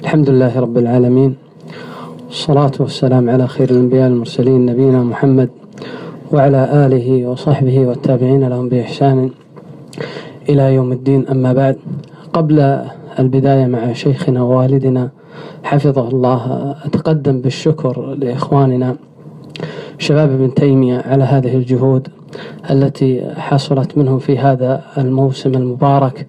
الحمد لله رب العالمين، والصلاة والسلام على خير الأنبياء المرسلين نبينا محمد وعلى آله وصحبه والتابعين لهم بإحسان إلى يوم الدين. أما بعد، قبل البداية مع شيخنا ووالدنا حفظه الله أتقدم بالشكر لإخواننا شباب ابن تيمية على هذه الجهود التي حصلت منهم في هذا الموسم المبارك،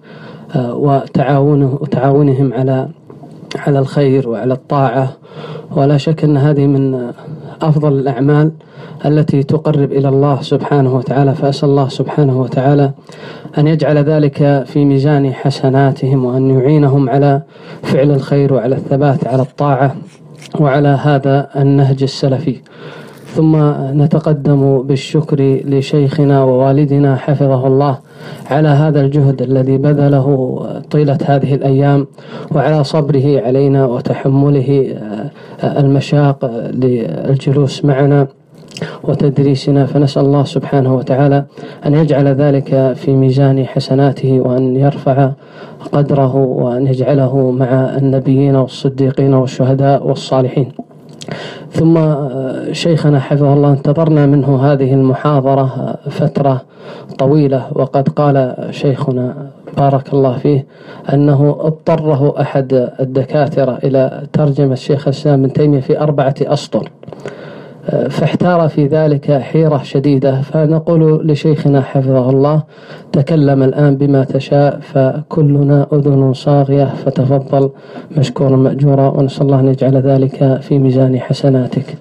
وتعاونهم على الخير وعلى الطاعة. ولا شك أن هذه من أفضل الأعمال التي تقرب إلى الله سبحانه وتعالى، فأسأل الله سبحانه وتعالى أن يجعل ذلك في ميزان حسناتهم، وأن يعينهم على فعل الخير وعلى الثبات على الطاعة وعلى هذا النهج السلفي. ثم نتقدم بالشكر لشيخنا ووالدنا حفظه الله على هذا الجهد الذي بذله طيلة هذه الأيام، وعلى صبره علينا وتحمله المشاق للجلوس معنا وتدريسنا، فنسأل الله سبحانه وتعالى أن يجعل ذلك في ميزان حسناته، وأن يرفع قدره، وأن يجعله مع النبيين والصديقين والشهداء والصالحين. ثم شيخنا حفظه الله انتظرنا منه هذه المحاضرة فترة طويلة، وقد قال شيخنا بارك الله فيه أنه اضطره أحد الدكاترة إلى ترجمة الشيخ الإسلام ابن تيمية في 4 أسطر، فاحتار في ذلك حيرة شديدة. فنقول لشيخنا حفظه الله تكلم الآن بما تشاء، فكلنا أذن صاغية، فتفضل مشكورا مأجورا، ونسأل الله أن يجعل ذلك في ميزان حسناتك.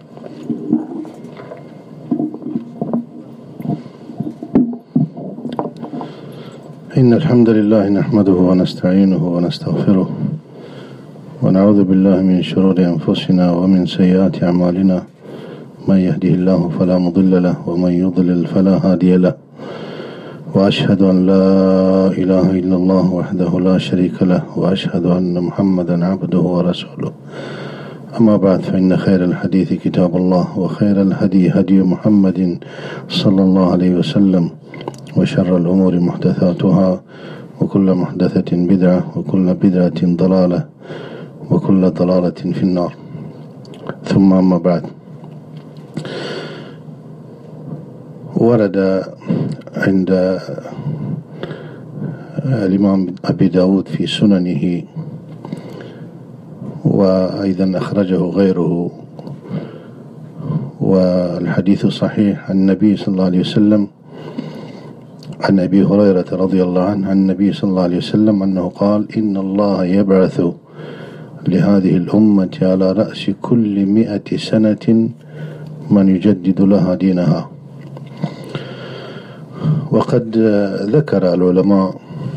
إن الحمد لله نحمده ونستعينه ونستغفره، ونعوذ بالله من شرور أنفسنا ومن سيئات أعمالنا، من يهده الله فلا مضل له ومن يضلل فلا هادي له، وأشهد أن لا إله إلا الله وحده لا شريك له، وأشهد أن محمدا عبده ورسوله. أما بعد، فإن خير الحديث كتاب الله، وخير الهدي هدي محمد صلى الله عليه وسلم، وشر الأمور محدثاتها، وكل محدثة بدعة، وكل بدعة ضلالة، وكل ضلالة في النار. ثم أما بعد، ورد عند الإمام أبي داود في سننه، وأيضا أخرجه غيره، والحديث صحيح عن النبي صلى الله عليه وسلم، عن أبي هريرة رضي الله عنه عن النبي صلى الله عليه وسلم أنه قال: إن الله يبعث لهذه الأمة على رأس كل 100 سنة من يجدد لها دينها. وقد ذكر العلماء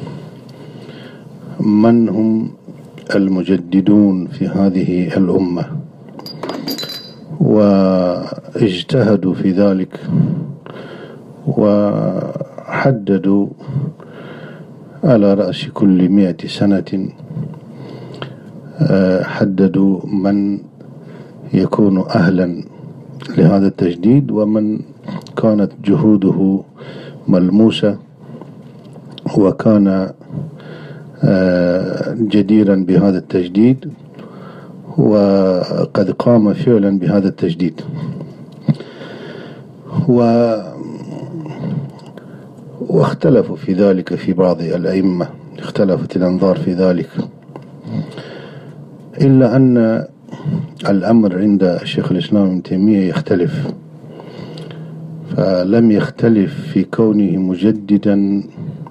من هم المجددون في هذه الأمة، واجتهدوا في ذلك، وحددوا على رأس كل 100 سنة، حددوا من يكون أهلا لهذا التجديد، ومن كانت جهوده ملموسة، وكان جديرا بهذا التجديد، وقد قام فعلا بهذا التجديد. واختلفوا في ذلك في بعض الأئمة، اختلفت الأنظار في ذلك، إلا أن الأمر عند شيخ الإسلام ابن تيمية يختلف، فلم يختلف في كونه مجددا،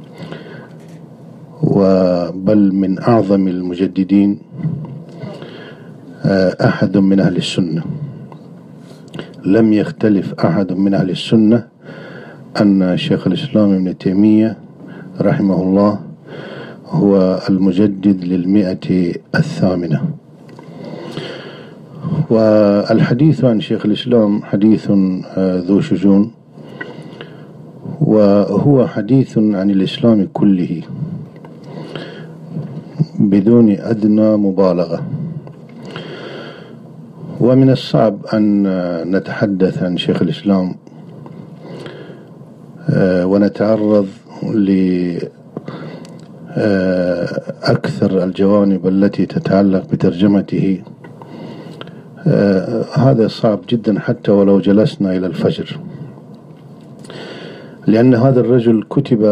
بل من أعظم المجددين أحد من أهل السنة. لم يختلف أحد من أهل السنة أن شيخ الإسلام ابن تيمية رحمه الله هو المجدد لل100 الثامنة. والحديث عن شيخ الإسلام حديث ذو شجون، وهو حديث عن الإسلام كله بدون أدنى مبالغة. ومن الصعب أن نتحدث عن شيخ الإسلام ونتعرض أكثر الجوانب التي تتعلق بترجمته هذا صعب جدا حتى ولو جلسنا إلى الفجر، لأن هذا الرجل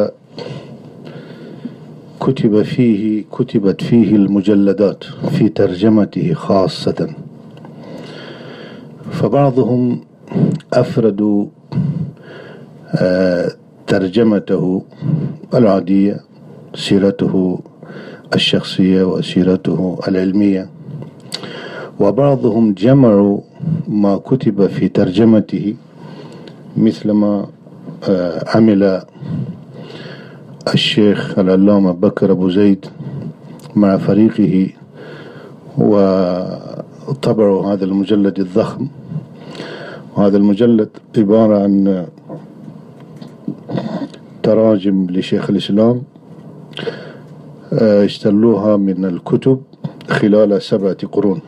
كتبت فيه المجلدات في ترجمته خاصة، فبعضهم أفردوا ترجمته العادية، سيرته الشخصية وسيرته العلمية، وبعضهم جمعوا ما كتب في ترجمته مثلما عمل الشيخ العلامة بكر أبو زيد مع فريقه، وطبعوا هذا المجلد الضخم. وهذا المجلد عبارة عن تراجم لشيخ الإسلام اشتلوها من الكتب خلال 7 قرون.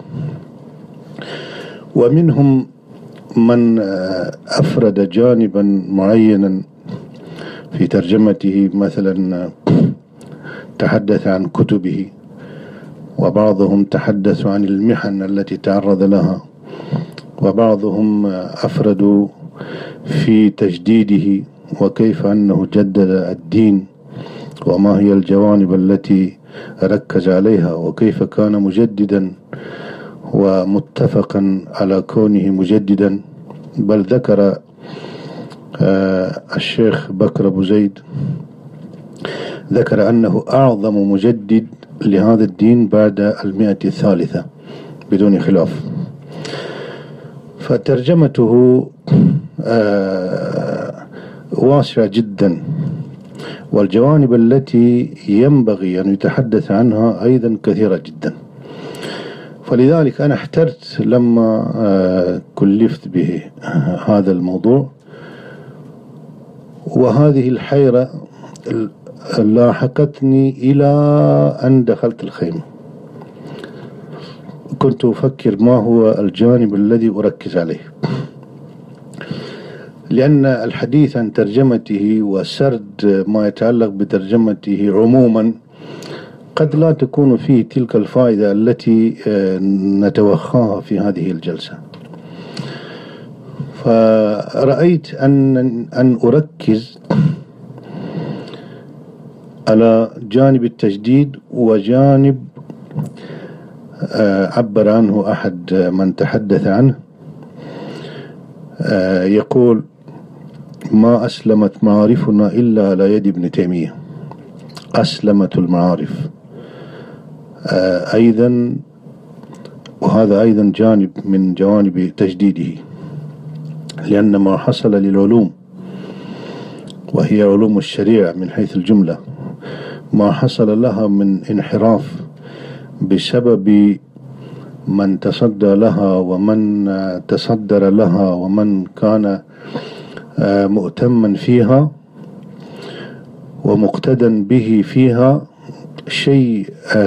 ومنهم من أفرد جانبا معينا في ترجمته، مثلا تحدث عن كتبه، وبعضهم تحدث عن المحن التي تعرض لها، وبعضهم أفردوا في تجديده وكيف أنه جدد الدين وما هي الجوانب التي ركز عليها، وكيف كان مجددا ومتفقا على كونه مجددا. بل ذكر الشيخ بكر أبو زيد ذكر أنه أعظم مجدد لهذا الدين بعد 100 بدون خلاف. فترجمته واسعة جدا، والجوانب التي ينبغي أن يتحدث عنها أيضا كثيرة جدا. فلذلك أنا احترت لما كلفت به هذا الموضوع، وهذه الحيرة لاحقتني إلى أن دخلت الخيمة. كنت أفكر ما هو الجانب الذي أركز عليه، لأن الحديث عن ترجمته وسرد ما يتعلق بترجمته عموما قد لا تكون فيه تلك الفائدة التي نتوخاها في هذه الجلسة. فرأيت أن أركز على جانب التجديد، وجانب عبر عنه أحد من تحدث عنه، يقول: ما أسلمت معارفنا إلا على يد ابن تيمية. أسلمت المعارف أيضا، وهذا أيضا جانب من جوانب تجديده، لأن ما حصل للعلوم وهي علوم الشريعة من حيث الجملة، ما حصل لها من انحراف بسبب من تصدى لها ومن تصدر لها ومن كان مؤتمن فيها ومقتدا به فيها، شيء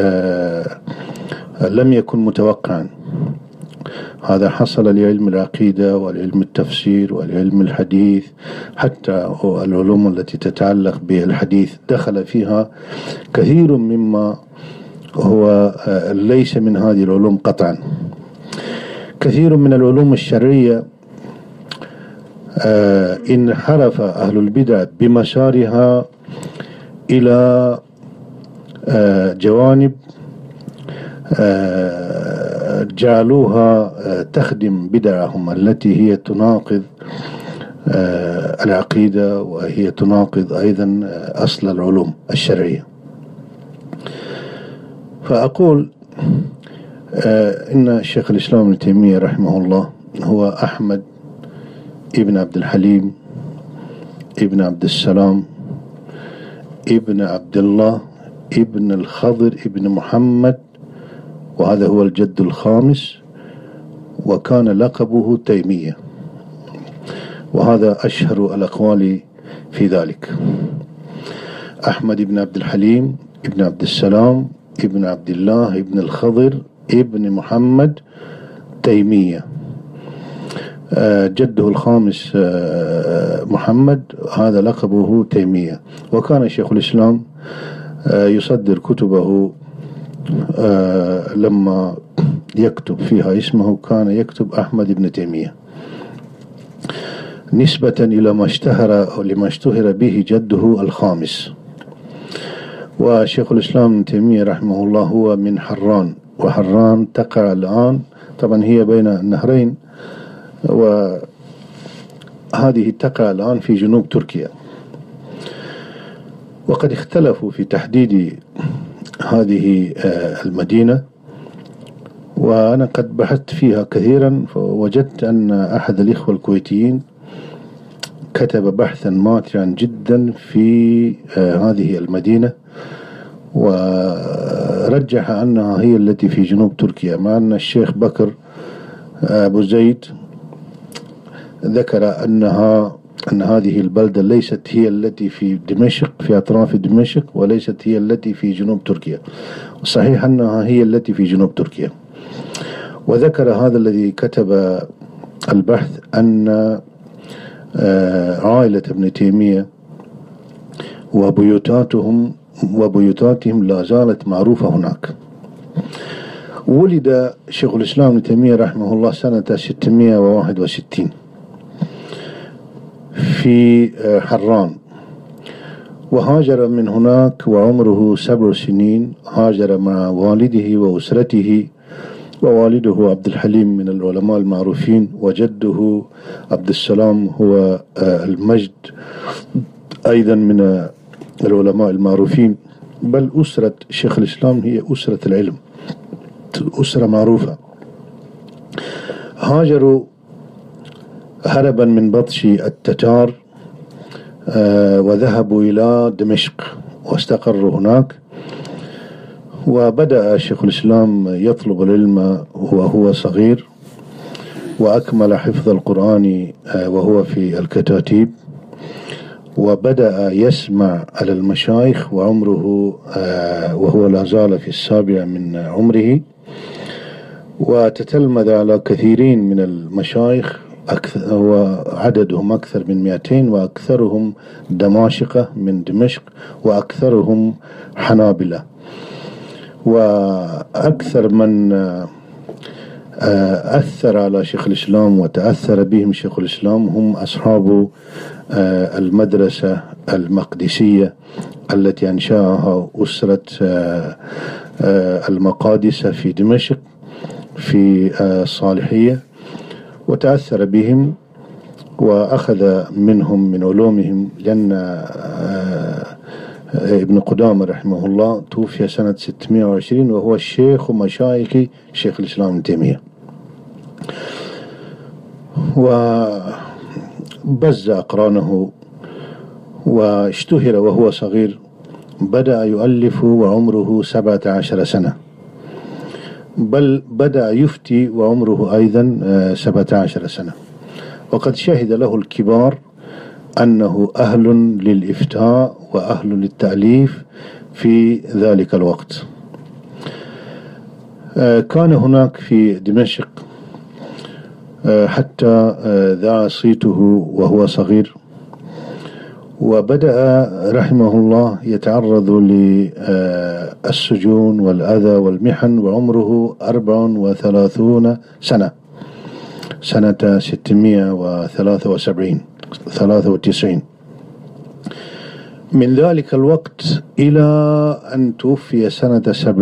لم يكن متوقعا. هذا حصل لعلم العقيدة والعلم التفسير والعلم الحديث، حتى العلوم التي تتعلق بالحديث دخل فيها كثير مما هو ليس من هذه العلوم قطعا. كثير من العلوم الشرعية انحرف أهل البدع بمسارها إلى جوانب جعلوها تخدم بدعهم التي هي تناقض العقيدة، وهي تناقض أيضا أصل العلوم الشرعية. فأقول إن الشيخ الإسلام ابن تيمية رحمه الله هو أحمد ابن عبد الحليم ابن عبد السلام ابن عبد الله ابن الخضر ابن محمد، وهذا هو الجد الخامس، وكان لقبه تيمية، وهذا أشهر الأقوال في ذلك. أحمد ابن عبد الحليم ابن عبد السلام ابن عبد الله ابن الخضر ابن محمد تيمية، جده الخامس محمد، هذا لقبه تيمية. وكان شيخ الإسلام يصدر كتبه لما يكتب فيها اسمه كان يكتب أحمد بن تيمية نسبة إلى لما اشتهر به جده الخامس. وشيخ الإسلام ابن تيمية رحمه الله هو من حران، وحران تقع الآن طبعا هي بين النهرين، وهذه تقع الآن في جنوب تركيا. وقد اختلفوا في تحديد هذه المدينة، وأنا قد بحثت فيها كثيرا، فوجدت أن أحد الإخوة الكويتيين كتب بحثا ماتعا جدا في هذه المدينة، ورجح أنها هي التي في جنوب تركيا، مع أن الشيخ بكر أبو زيد ذكر أن هذه البلدة ليست هي التي في دمشق، في أطراف دمشق، وليست هي التي في جنوب تركيا. صحيح أنها هي التي في جنوب تركيا. وذكر هذا الذي كتب البحث أن عائلة ابن تيمية وبيوتاتهم لا زالت معروفة هناك. ولد شيخ الإسلام ابن تيمية رحمه الله سنة 661 في حران، وهاجر من هناك وعمره 7 سنين. هاجر مع والده وأسرته، ووالده عبد الحليم من العلماء المعروفين، وجده عبد السلام هو المجد أيضا من العلماء المعروفين. بل أسرة شيخ الإسلام هي أسرة العلم، أسرة معروفة. هاجروا هربا من بطش التتار، وذهبوا إلى دمشق واستقروا هناك. وبدأ شيخ الإسلام يطلب العلم وهو صغير، وأكمل حفظ القرآن وهو في الكتاتيب، وبدأ يسمع على المشايخ وعمره وهو لا زال في 7 من عمره، وتتلمذ على كثيرين من المشايخ، وعددهم أكثر من 200، وأكثرهم دماشقة من دمشق، وأكثرهم حنابلة. وأكثر من أثر على شيخ الإسلام وتأثر بهم شيخ الإسلام هم أصحاب المدرسة المقدسية التي أنشأها أسرة المقادسة في دمشق في الصالحية، وتأثر بهم وأخذ منهم من علومهم، لأن ابن قدامة رحمه الله توفي سنة 620 وهو الشيخ ومشايخ شيخ الإسلام ابن تيمية. وبز أقرانه واشتهر وهو صغير، بدأ يؤلف وعمره 17 سنة، بل بدأ يفتي وعمره أيضا 17 سنة. وقد شهد له الكبار أنه أهل للإفتاء وأهل للتأليف في ذلك الوقت. كان هناك في دمشق حتى ذاع صيته وهو صغير، وبدأ رحمه الله يتعرض للسجون والأذى والمحن وعمره 34 سنة، سنة 693. من ذلك الوقت إلى أن توفي سنة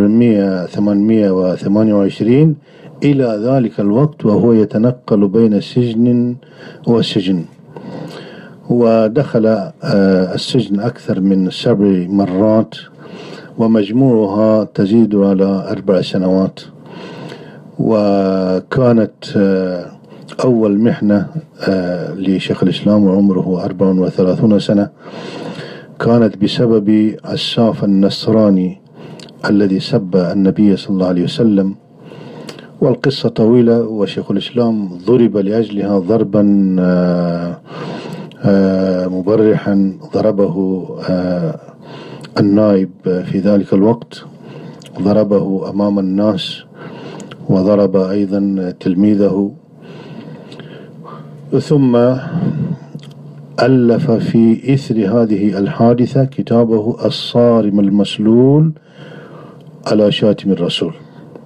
828 إلى ذلك الوقت وهو يتنقل بين السجن والسجن، ودخل السجن أكثر من 7 مرات، ومجموعها تزيد على 4 سنوات. وكانت أول محنة لشيخ الإسلام وعمره 34 سنة كانت بسبب عساف النصراني الذي سب النبي صلى الله عليه وسلم، والقصة طويلة، وشيخ الإسلام ضرب لأجلها ضربا مبرحا. ضربه النائب في ذلك الوقت، ضربه أمام الناس، وضرب أيضا تلميذه. ثم ألف في إثر هذه الحادثة كتابه الصارم المسلول على شاتم الرسول.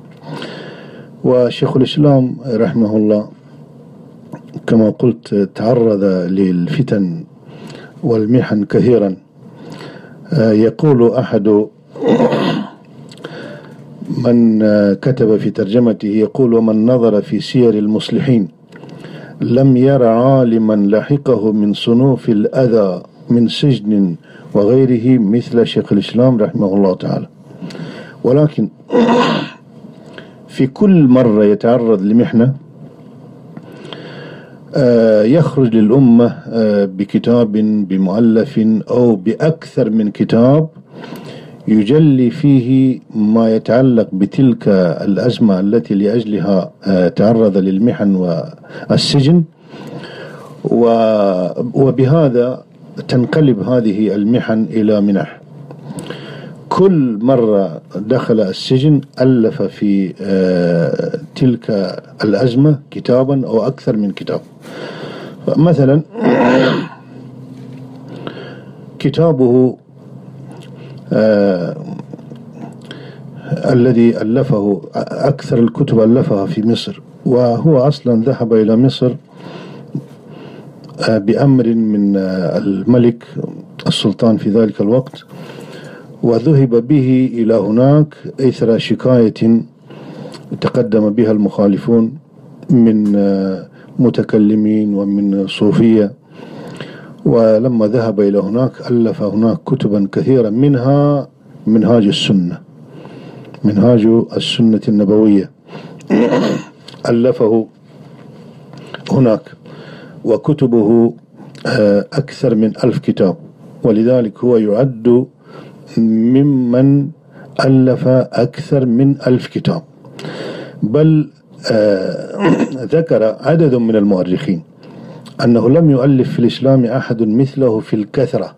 وشيخ الإسلام رحمه الله كما قلت تعرض للفتن والمحن كثيرا. يقول أحد من كتب في ترجمته، يقول: ومن نظر في سير المصلحين لم ير عالما لحقه من صنوف الأذى من سجن وغيره مثل شيخ الإسلام رحمه الله تعالى. ولكن في كل مرة يتعرض لمحنة يخرج للأمة بكتاب بمؤلف أو بأكثر من كتاب يجلي فيه ما يتعلق بتلك الأزمة التي لأجلها تعرض للمحن والسجن، وبهذا تنقلب هذه المحن إلى منح. كل مرة دخل السجن ألف في تلك الأزمة كتابا أو أكثر من كتاب. مثلا كتابه الذي ألفه، أكثر الكتب ألفها في مصر، وهو أصلا ذهب إلى مصر بأمر من الملك السلطان في ذلك الوقت، وذهب به إلى هناك إثر شكاية تقدم بها المخالفون من متكلمين ومن صوفية. ولما ذهب إلى هناك ألف هناك كتبا كثيرا، منها منهاج السنة النبوية ألفه هناك، وكتبه أكثر من 1000 كتاب، ولذلك هو يعد ممن ألف أكثر من 1000 كتاب. بل ذكر عدد من المؤرخين أنه لم يؤلف في الإسلام أحد مثله في الكثرة،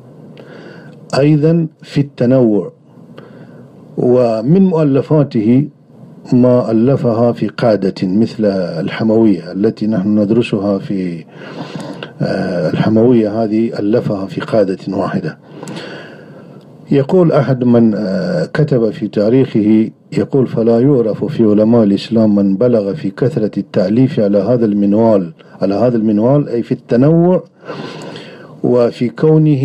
أيضا في التنوع. ومن مؤلفاته ما ألفها في قاعدة مثل الحموية التي نحن ندرسها في الحموية، هذه ألفها في قاعدة واحدة. يقول أحد من كتب في تاريخه، يقول: فلا يعرف في علماء الإسلام من بلغ في كثرة التأليف على هذا المنوال أي في التنوع وفي كونه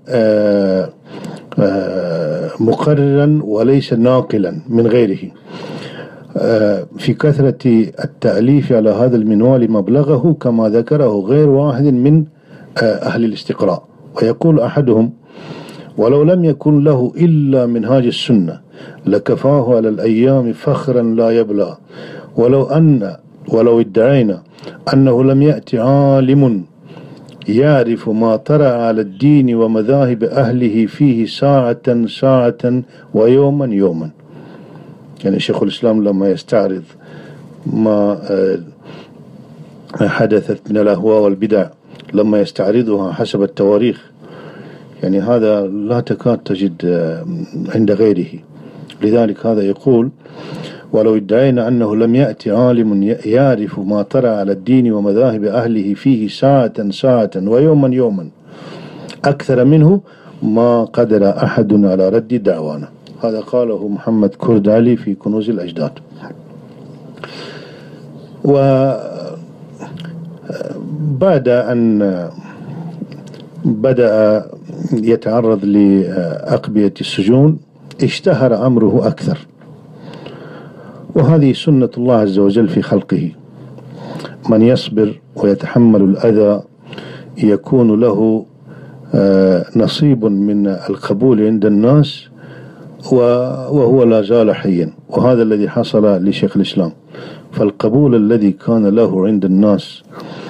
مقررا وليس ناقلا من غيره، في كثرة التأليف على هذا المنوال مبلغه كما ذكره غير واحد من أهل الاستقراء. ويقول أحدهم: ولو لم يكن له إلا منهاج السنة لكفاه على الأيام فخرا لا يبلى، ولو ادعينا أنه لم يأتي عالم يعرف ما طرأ على الدين ومذاهب أهله فيه ساعة ويوما. يعني شيخ الإسلام لما يستعرض ما حدثت من الأهواء والبدع، لما يستعرضها حسب التواريخ، يعني هذا لا تكاد تجد عند غيره. لذلك هذا يقول: ولو ادعينا أنه لم يأتي عالم يعرف ما طرأ على الدين ومذاهب أهله فيه ساعة ويوما أكثر منه ما قدر أحد على رد دعوانا. هذا قاله محمد كرد علي في كنوز الأجداد. وبعد أن بدأ يتعرض لأقبية السجون اشتهر أمره أكثر، وهذه سنة الله عز وجل في خلقه. من يصبر ويتحمل الأذى يكون له نصيب من القبول عند الناس وهو لا زال حيا، وهذا الذي حصل لشيخ الإسلام. فالقبول الذي كان له عند الناس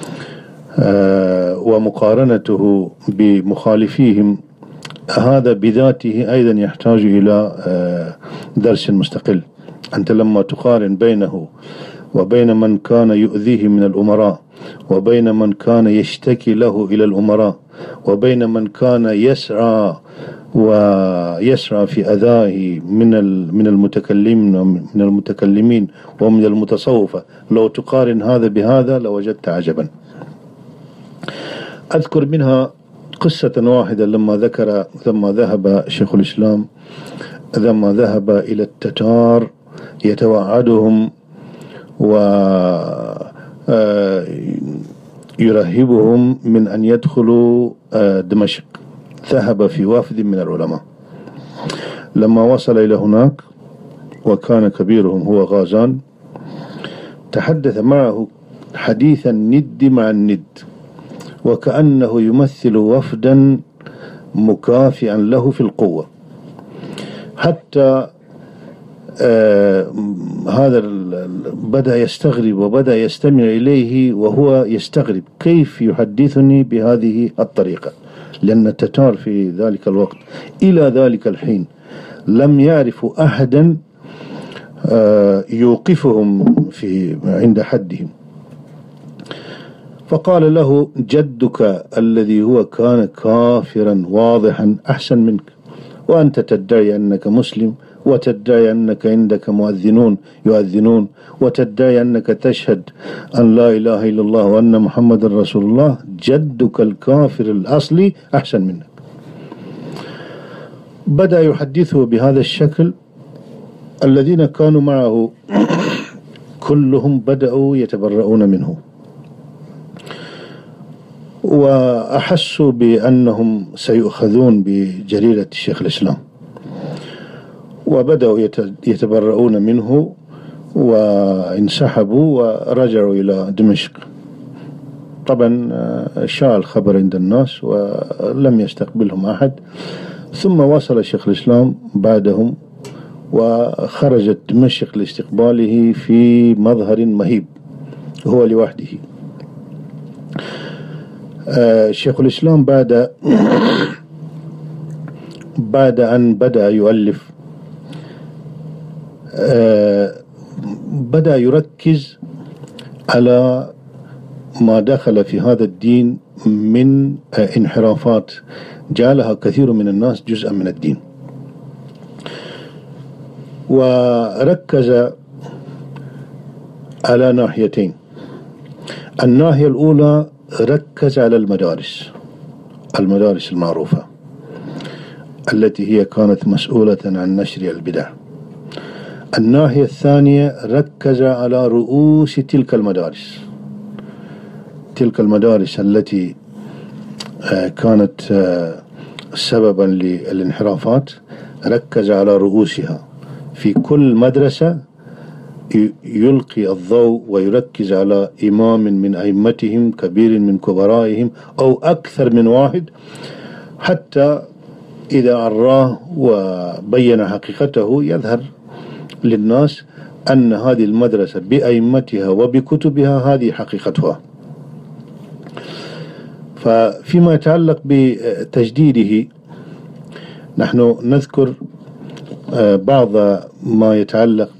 ومقارنته بمخالفيهم، هذا بذاته أيضا يحتاج إلى درس مستقل. أنت لما تقارن بينه وبين من كان يؤذيه من الأمراء، وبين من كان يشتكي له إلى الأمراء، وبين من كان يسعى في أذاه من المتكلمين ومن المتصوفة، لو تقارن هذا بهذا لوجدت عجبا. أذكر منها قصة واحدة لما ذهب شيخ الإسلام، لما ذهب إلى التتار يتوعدهم ويرهبهم من أن يدخلوا دمشق. ذهب في وافد من العلماء. لما وصل إلى هناك وكان كبيرهم هو غازان، تحدث معه حديثا ند مع الند، وكأنه يمثل وفدا مكافئا له في القوة، حتى هذا بدأ يستغرب وبدأ يستمع إليه وهو يستغرب كيف يحدثني بهذه الطريقة، لأن التتار في ذلك الوقت إلى ذلك الحين لم يعرفوا أحدا يوقفهم عند حدهم. فقال له: جدك الذي هو كان كافرا واضحا أحسن منك، وأنت تدعي أنك مسلم، وتدعي أنك عندك مؤذنون يؤذنون، وتدعي أنك تشهد أن لا إله إلا الله وأن محمد رسول الله. جدك الكافر الأصلي أحسن منك. بدأ يحدثه بهذا الشكل. الذين كانوا معه كلهم بدأوا يتبرؤون منه، وأحسوا بأنهم سيؤخذون بجريرة شيخ الإسلام، وبدأوا يتبرؤون منه وانسحبوا ورجعوا إلى دمشق. طبعا شاع الخبر عند الناس ولم يستقبلهم أحد. ثم وصل شيخ الإسلام بعدهم، وخرجت دمشق لاستقباله في مظهر مهيب هو لوحده. شيخ الإسلام بعد أن بدأ يؤلف بدأ يركز على ما دخل في هذا الدين من انحرافات جعلها كثير من الناس جزءا من الدين، وركز على ناحيتين. الناحية الأولى ركز على المدارس المعروفة التي هي كانت مسؤولة عن نشر البدع. الناحية الثانية ركز على رؤوس تلك المدارس التي كانت سببا للانحرافات. ركز على رؤوسها في كل مدرسة، يلقي الضوء ويركز على إمام من أئمتهم، كبير من كبرائهم، أو أكثر من واحد، حتى إذا عراه وبين حقيقته يظهر للناس أن هذه المدرسة بأئمتها وبكتبها هذه حقيقتها. فيما يتعلق بتجديده نحن نذكر بعض ما يتعلق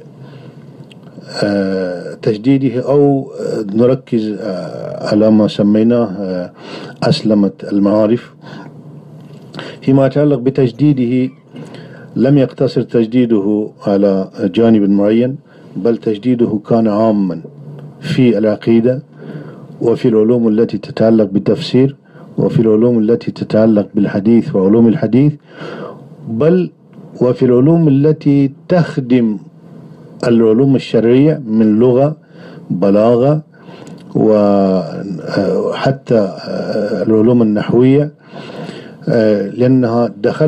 بتجديده، أو نركز على ما سميناه أسلمة المعارف. فيما يتعلق بتجديده لم يقتصر تجديده على جانب معين، بل تجديده كان عاما في العقيدة، وفي العلوم التي تتعلق بالتفسير، وفي العلوم التي تتعلق بالحديث وعلوم الحديث، بل وفي العلوم التي تخدم العلوم الشرعية من لغة، بلاغة، وحتى العلوم النحوية، لأنها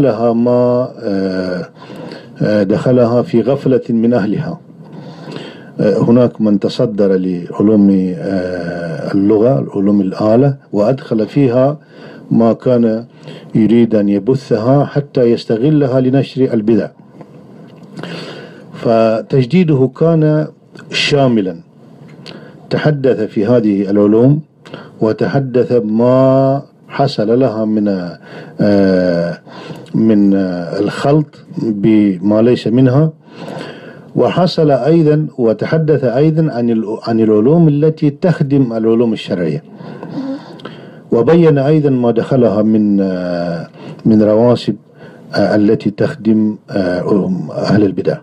دخلها في غفلة من أهلها. هناك من تصدر لعلوم اللغة، علوم الآلة، وأدخل فيها ما كان يريد أن يبثها حتى يستغلها لنشر البدع. فتجديده كان شاملا، تحدث في هذه العلوم وتحدث ما حصل لها من الخلط بما ليس منها، وحصل أيضا وتحدث أيضا عن العلوم التي تخدم العلوم الشرعية، وبين أيضا ما دخلها من رواسب التي تخدم أهل البدع.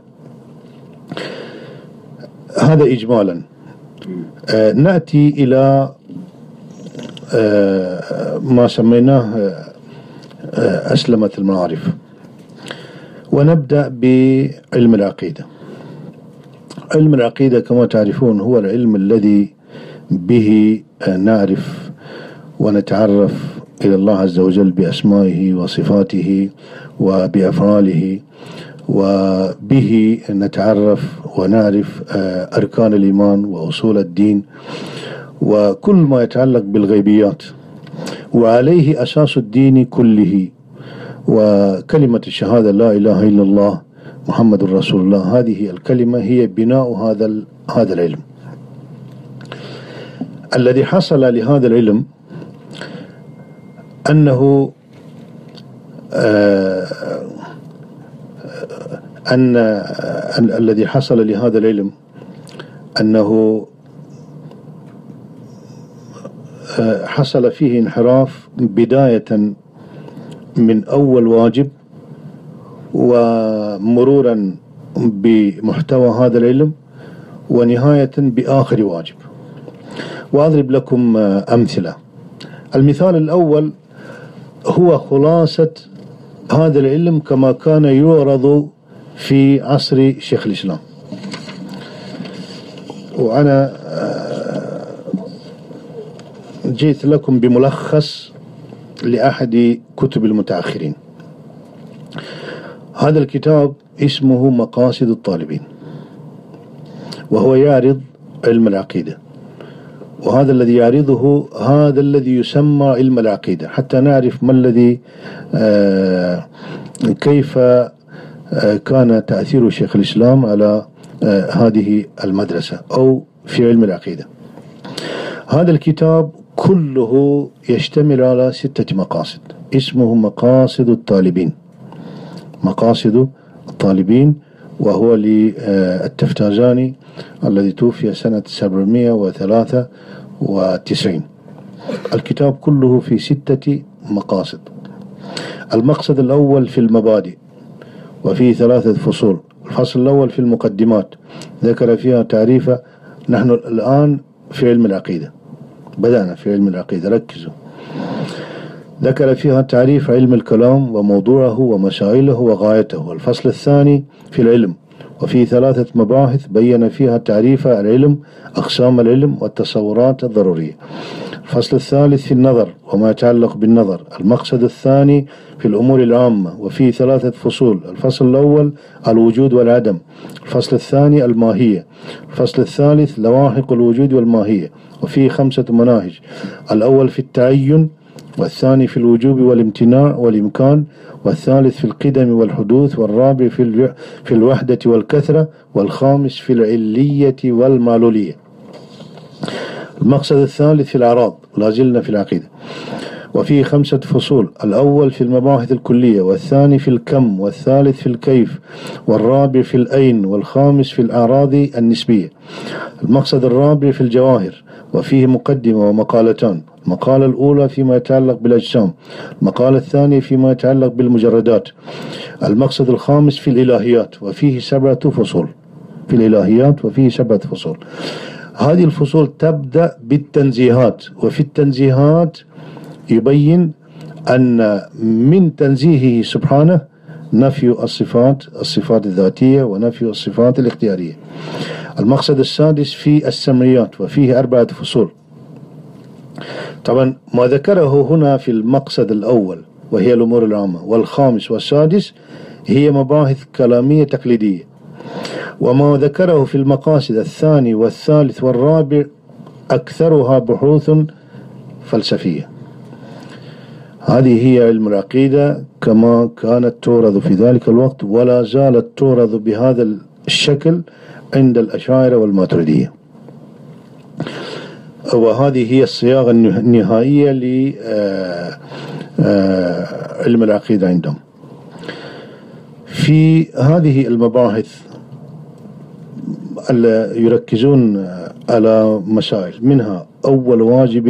هذا إجمالا. نأتي إلى ما سميناه أسلمة المعارف. ونبدأ بعلم العقيدة. علم العقيدة كما تعرفون هو العلم الذي به نعرف ونتعرف إلى الله عز وجل بأسمائه وصفاته وبأفعاله، وبه نتعرف ونعرف أركان الإيمان وأصول الدين وكل ما يتعلق بالغيبيات، وعليه أساس الدين كله. وكلمة الشهادة لا إله إلا الله محمد رسول الله، هذه الكلمة هي بناء هذا العلم. الذي حصل لهذا العلم أنه الذي حصل لهذا العلم أنه حصل فيه انحراف بداية من أول واجب ومرورا بمحتوى هذا العلم ونهاية بآخر واجب. وأضرب لكم أمثلة. المثال الأول هو خلاصة هذا العلم كما كان يعرض في عصر شيخ الإسلام. وأنا جئت لكم بملخص لأحد كتب المتأخرين. هذا الكتاب اسمه مقاصد الطالبين، وهو يعرض علم العقيدة، وهذا الذي يعرضه هذا الذي يسمى علم العقيدة، حتى نعرف ما الذي كيف كان تأثير شيخ الإسلام على هذه المدرسة أو في علم العقيدة. هذا الكتاب كله يشتمل على 6 مقاصد، اسمه مقاصد الطالبين. مقاصد الطالبين، وهو للتفتازاني الذي توفي سنة 793. الكتاب كله في 6 مقاصد. المقصد الأول في المبادئ، وفيه 3 فصول. الفصل الأول في المقدمات، ذكر فيها تعريفة. نحن الآن في علم العقيدة، بدأنا في علم العقيدة، ركزوا. ذكر فيها تعريف علم الكلام وموضوعه ومسائله وغايته. الفصل الثاني في العلم، وفيه 3 مباحث بين فيها تعريف العلم، أقسام العلم والتصورات الضرورية. الفصل الثالث في النظر وما يتعلق بالنظر. المقصد الثاني في الأمور العامة، وفيه 3 فصول. الفصل الأول الوجود والعدم، الفصل الثاني الماهية، الفصل الثالث لواحق الوجود والماهية، وفيه 5 مناهج. الأول في التعين، والثاني في الوجوب والامتناع والإمكان، والثالث في القدم والحدوث، والرابع في الوحدة والكثرة، والخامس في العلية والمعلولية. المقصد الثالث في الأعراض، لا زلنا في العقيدة، وفيه 5 فصول. الأول في المباحث الكلية، والثاني في الكم، والثالث في الكيف، والرابع في الأين، والخامس في الأعراض النسبية. المقصد الرابع في الجواهر، وفيه مقدمة ومقالتان. المقالة الأولى فيما يتعلق بالأجسام، المقالة الثانية فيما يتعلق بالمجردات. المقصد الخامس في الإلهيات، وفيه 7 فصول. في الإلهيات وفيه 7 فصول. هذه الفصول تبدأ بالتنزيهات، وفي التنزيهات يبين أن من تنزيهه سبحانه نفي الصفات الذاتية ونفي الصفات الاختيارية. المقصد السادس في السمعيات، وفيه 4 فصول. طبعا ما ذكره هنا في المقصد الأول وهي الأمور العامة، والخامس والسادس هي مباحث كلامية تقليدية. وما ذكره في المقاصد الثاني والثالث والرابع أكثرها بحوث فلسفية. هذه هي علم العقيدة كما كانت تعرض في ذلك الوقت، ولا زالت تعرض بهذا الشكل عند الأشاعرة والماتريدية. وهذه هي الصياغة النهائية لعلم العقيدة عندهم. في هذه المباحث يركزون على مسائل، منها أول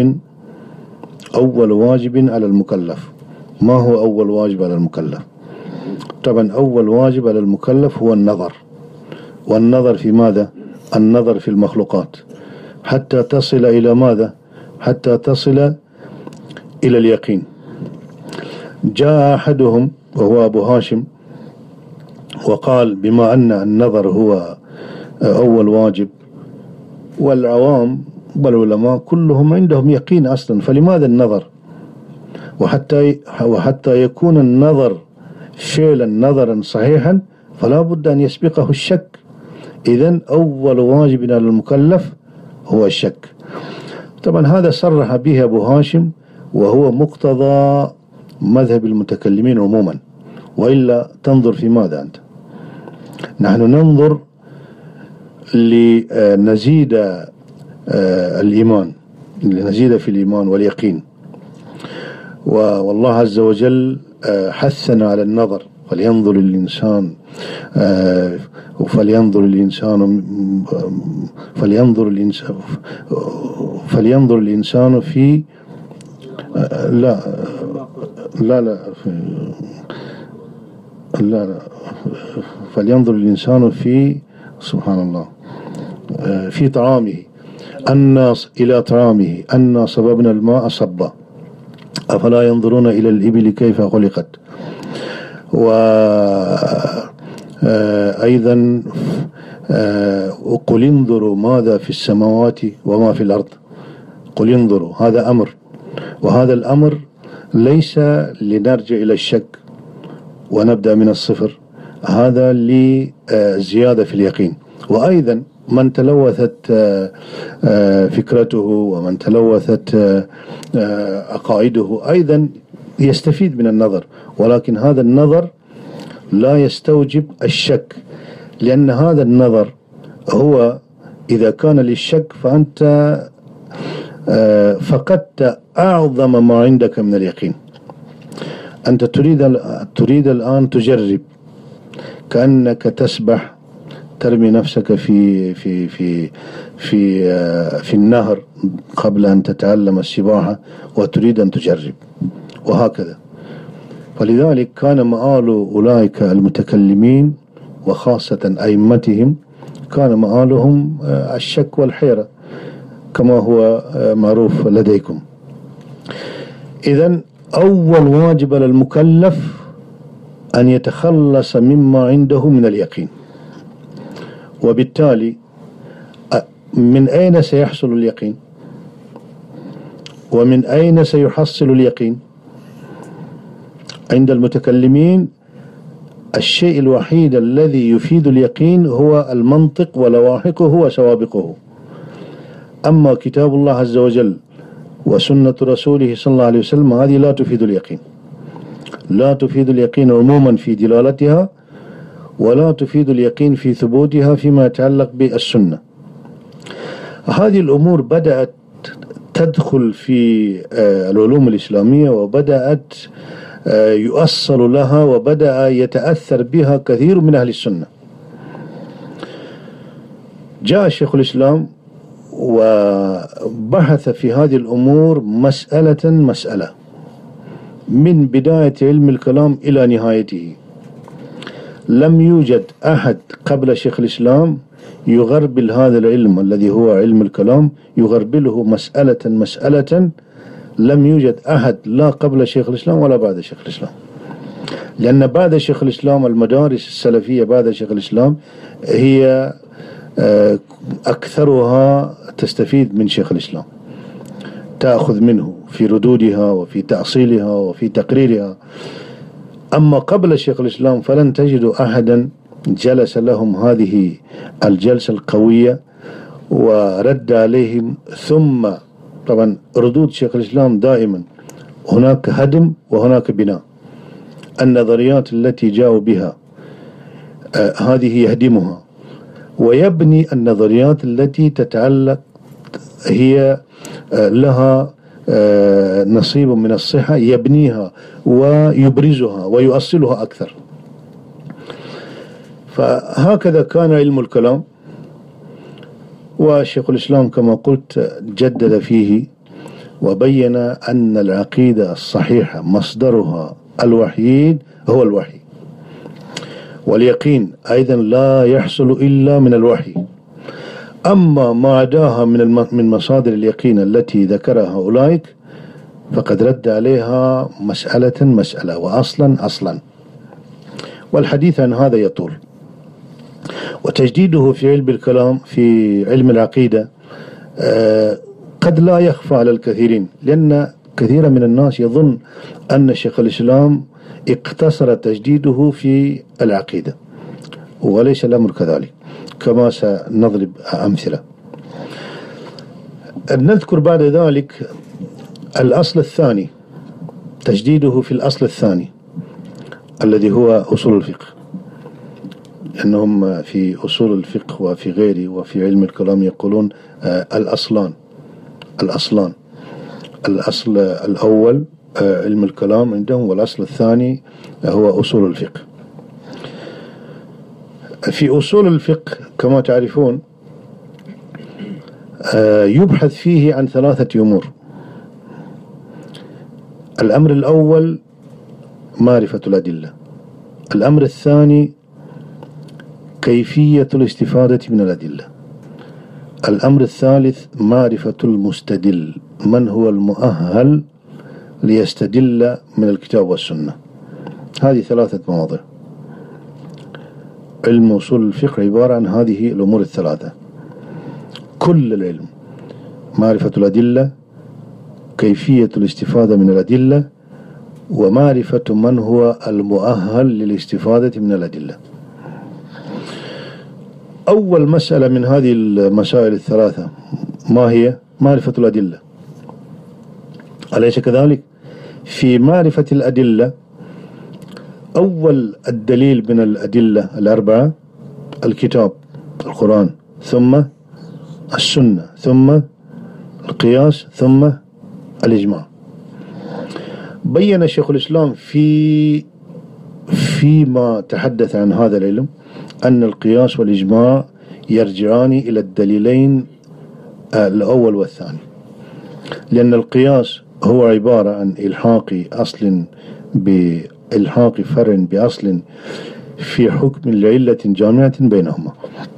واجب على المكلف. ما هو أول واجب على المكلف؟ طبعا أول واجب على المكلف هو النظر. والنظر في ماذا؟ النظر في المخلوقات، حتى تصل إلى ماذا؟ حتى تصل إلى اليقين. جاء أحدهم وهو أبو هاشم وقال بما أن النظر هو أول واجب والعوام والعلماء كلهم عندهم يقين أصلا، فلماذا النظر؟ وحتى يكون النظر فعلا نظرا صحيحا فلا بد أن يسبقه الشك. إذن أول واجب على المكلف هو الشك. طبعا هذا صرح به أبو هاشم وهو مقتضى مذهب المتكلمين عموما، وإلا تنظر في ماذا أنت؟ نحن ننظر لنزيد الإيمان، لنزيد في الإيمان واليقين، والله عز وجل حثنا على النظر. فلينظر الإنسان في لا فلينظر الإنسان في سبحان الله في طعامه إلى طعامه أنا صببنا الماء صبا أفلا ينظرون إلى الإبل كيف خلقت. وأيضا قل انظروا ماذا في السماوات وما في الأرض. قل انظروا، هذا أمر، وهذا الأمر ليس لنرجع إلى الشك ونبدأ من الصفر، هذا لزيادة في اليقين. وأيضا من تلوثت فكرته ومن تلوثت عقائده أيضا يستفيد من النظر، ولكن هذا النظر لا يستوجب الشك، لأن هذا النظر هو إذا كان للشك فأنت فقدت أعظم ما عندك من اليقين. أنت تريد الآن تجرب، كأنك تسبح، ترمي نفسك في في في في في النهر قبل أن تتعلم السباحة وتريد أن تجرب، وهكذا. فلذلك كان مآل أولئك المتكلمين وخاصة أئمتهم كان مآلهم الشك والحيرة كما هو معروف لديكم. إذن أول واجب على المكلف أن يتخلص مما عنده من اليقين. وبالتالي من أين سيحصل اليقين؟ ومن أين سيحصل اليقين؟ عند المتكلمين الشيء الوحيد الذي يفيد اليقين هو المنطق ولواحقه وسوابقه. أما كتاب الله عز وجل وسنة رسوله صلى الله عليه وسلم هذه لا تفيد اليقين، لا تفيد اليقين عموما في دلالتها، ولا تفيد اليقين في ثبوتها فيما يتعلق بالسنة. هذه الأمور بدأت تدخل في العلوم الإسلامية، وبدأت يؤصل لها، وبدأ يتأثر بها كثير من أهل السنة. جاء شيخ الإسلام وبحث في هذه الأمور مسألة من بداية علم الكلام إلى نهايته. لم يوجد أحد قبل شيخ الإسلام يغربل هذا العلم الذي هو علم الكلام، يغربله مسألة. لم يوجد أحد لا قبل شيخ الإسلام ولا بعد شيخ الإسلام، لأن بعد شيخ الإسلام المدارس السلفية بعد شيخ الإسلام هي أكثرها تستفيد من شيخ الإسلام، تأخذ منه في ردودها وفي تأصيلها وفي تقريرها. أما قبل شيخ الإسلام فلن تجدوا أحدا جلس لهم هذه الجلسة القوية ورد عليهم. ثم طبعا ردود شيخ الإسلام دائما هناك هدم وهناك بناء. النظريات التي جاءوا بها هذه يهدمها، ويبني النظريات التي تتعلق هي لها نصيب من الصحة، يبنيها ويبرزها ويؤصلها أكثر. فهكذا كان علم الكلام، وشيخ الإسلام كما قلت جدد فيه وبين أن العقيدة الصحيحة مصدرها الوحيد هو الوحي، واليقين أيضا لا يحصل إلا من الوحي. أما ما عداها من مصادر اليقين التي ذكرها أولئك فقد رد عليها مسألة وأصلا، والحديث عن هذا يطول. وتجديده في علم الكلام في علم العقيدة قد لا يخفى على الكثيرين، لأن كثيرا من الناس يظن أن شيخ الإسلام اقتصر تجديده في العقيدة، وليس الأمر كذلك كما سنضرب أمثلة. نذكر بعد ذلك الأصل الثاني، تجديده في الأصل الثاني الذي هو أصول الفقه، أنهم في أصول الفقه وفي غيره وفي علم الكلام يقولون الأصلان. الأصل الأول علم الكلام عندهم، والأصل الثاني هو أصول الفقه. في أصول الفقه كما تعرفون يبحث فيه عن 3 أمور. الأمر الأول معرفة الأدلة، الأمر الثاني كيفية الاستفادة من الأدلة، الأمر الثالث معرفة المستدل، من هو المؤهل ليستدل من الكتاب والسنة. هذه 3 مواضيع. علم أصول الفقه عبارة عن هذه الأمور ال3، كل العلم: معرفة الأدلة، كيفية الاستفادة من الأدلة، ومعرفة من هو المؤهل للاستفادة من الأدلة. أول مسألة من هذه المسائل ال3 ما هي؟ معرفة الأدلة، أليس كذلك؟ في معرفة الأدلة أول الدليل من الأدلة ال4 الكتاب القرآن، ثم السنة، ثم القياس، ثم الإجماع. بين شيخ الإسلام فيما تحدث عن هذا العلم أن القياس والإجماع يرجعان إلى الدليلين الأول والثاني، لأن القياس هو عبارة عن إلحاق فرع بأصل في حكم لعلة جامعة بينهما،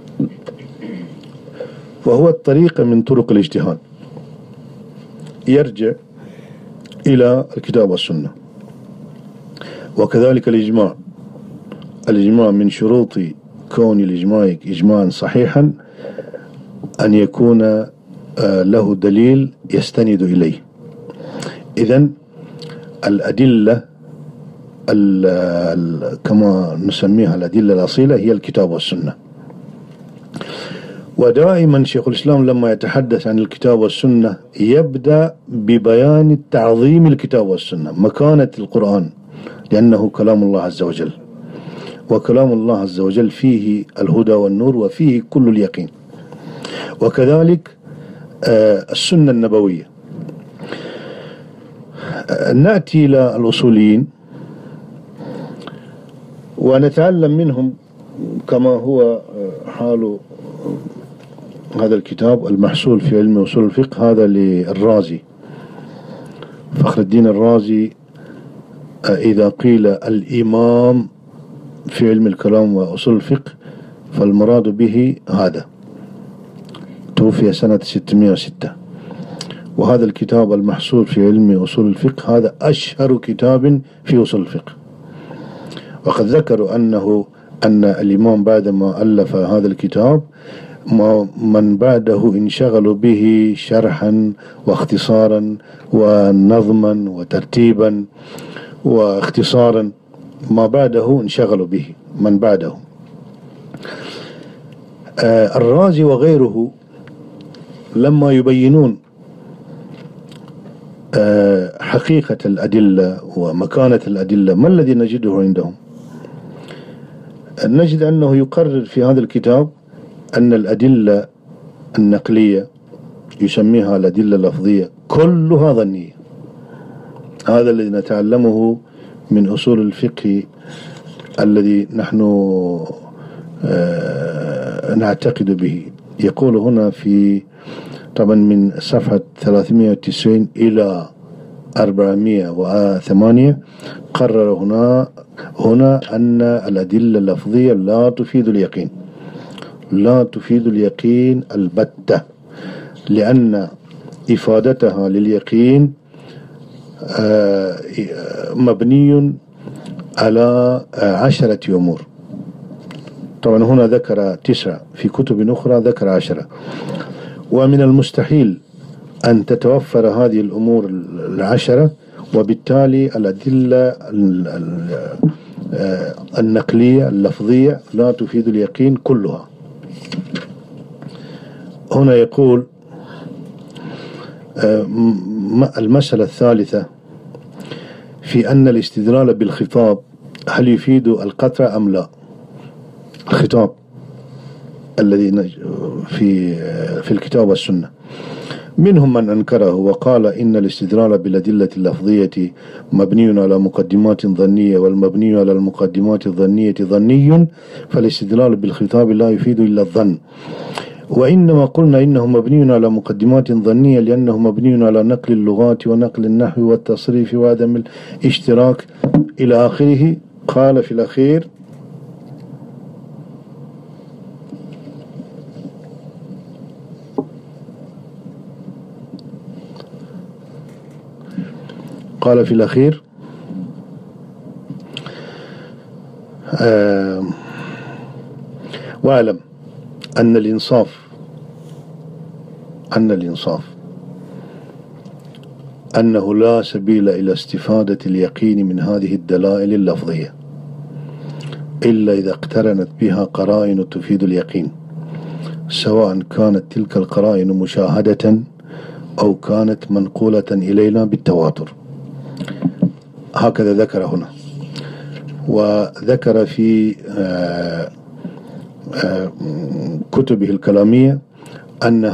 وهو الطريقة من طرق الاجتهاد، يرجع إلى الكتاب والسنة. وكذلك الإجماع من شروط كون الإجماع إجماعا صحيحا أن يكون له دليل يستند إليه. إذن الأدلة كما نسميها الأدلة الأصيلة هي الكتاب والسنة. ودائما شيخ الإسلام لما يتحدث عن الكتاب والسنة يبدأ ببيان تعظيم الكتاب والسنة، مكانة القرآن، لأنه كلام الله عز وجل، وكلام الله عز وجل فيه الهدى والنور وفيه كل اليقين. وكذلك السنة النبوية. نأتي إلى الأصوليين ونتعلم منهم كما هو حال هذا الكتاب المحصول في علم أصول الفقه، هذا للرازي، فخر الدين الرازي. إذا قيل الإمام في علم الكلام وأصول الفقه فالمراد به هذا، توفي سنة 606. وهذا الكتاب المحصول في علم أصول الفقه هذا أشهر كتاب في أصول الفقه. وقد ذكروا أن الإمام بعدما ألف هذا الكتاب من بعده انشغلوا به شرحا واختصارا ونظما وترتيبا واختصارا، ما بعده انشغلوا به من بعده. الرازي وغيره لما يبينون حقيقة الأدلة ومكانة الأدلة، ما الذي نجده عندهم؟ نجد أنه يقرر في هذا الكتاب أن الأدلة النقلية يسميها الأدلة اللفظية كلها ظنية. هذا الذي نتعلمه من أصول الفقه الذي نحن نعتقد به. يقول هنا في طبعا من صفحة 390 إلى 408 قرر هنا أن الأدلة اللفظية لا تفيد اليقين، لا تفيد اليقين البتة، لأن إفادتها لليقين مبني على 10 أمور. طبعا هنا ذكر 9، في كتب أخرى ذكر 10. ومن المستحيل أن تتوفر هذه الأمور 10، وبالتالي الأدلة النقلية اللفظية لا تفيد اليقين كلها. هنا يقول المسألة الثالثة في أن الاستدلال بالخطاب هل يفيد القطع أم لا؟ الخطاب الذي في الكتاب والسنة، منهم من أنكره وقال إن الاستدلال بالأدلة اللفظية مبني على مقدمات ظنية، والمبني على المقدمات الظنية ظني، فالاستدلال بالخطاب لا يفيد إلا الظن. وإنما قلنا إنه مبني على مقدمات ظنية لأنه مبني على نقل اللغات ونقل النحو والتصريف وعدم الاشتراك إلى آخره. قال في الأخير: واعلم أن الإنصاف أنه لا سبيل إلى استفادة اليقين من هذه الدلائل اللفظية إلا إذا اقترنت بها قرائن تفيد اليقين، سواء كانت تلك القرائن مشاهدة أو كانت منقولة إلينا بالتواتر. هكذا ذكر هنا. وذكر في كتبه الكلامية أن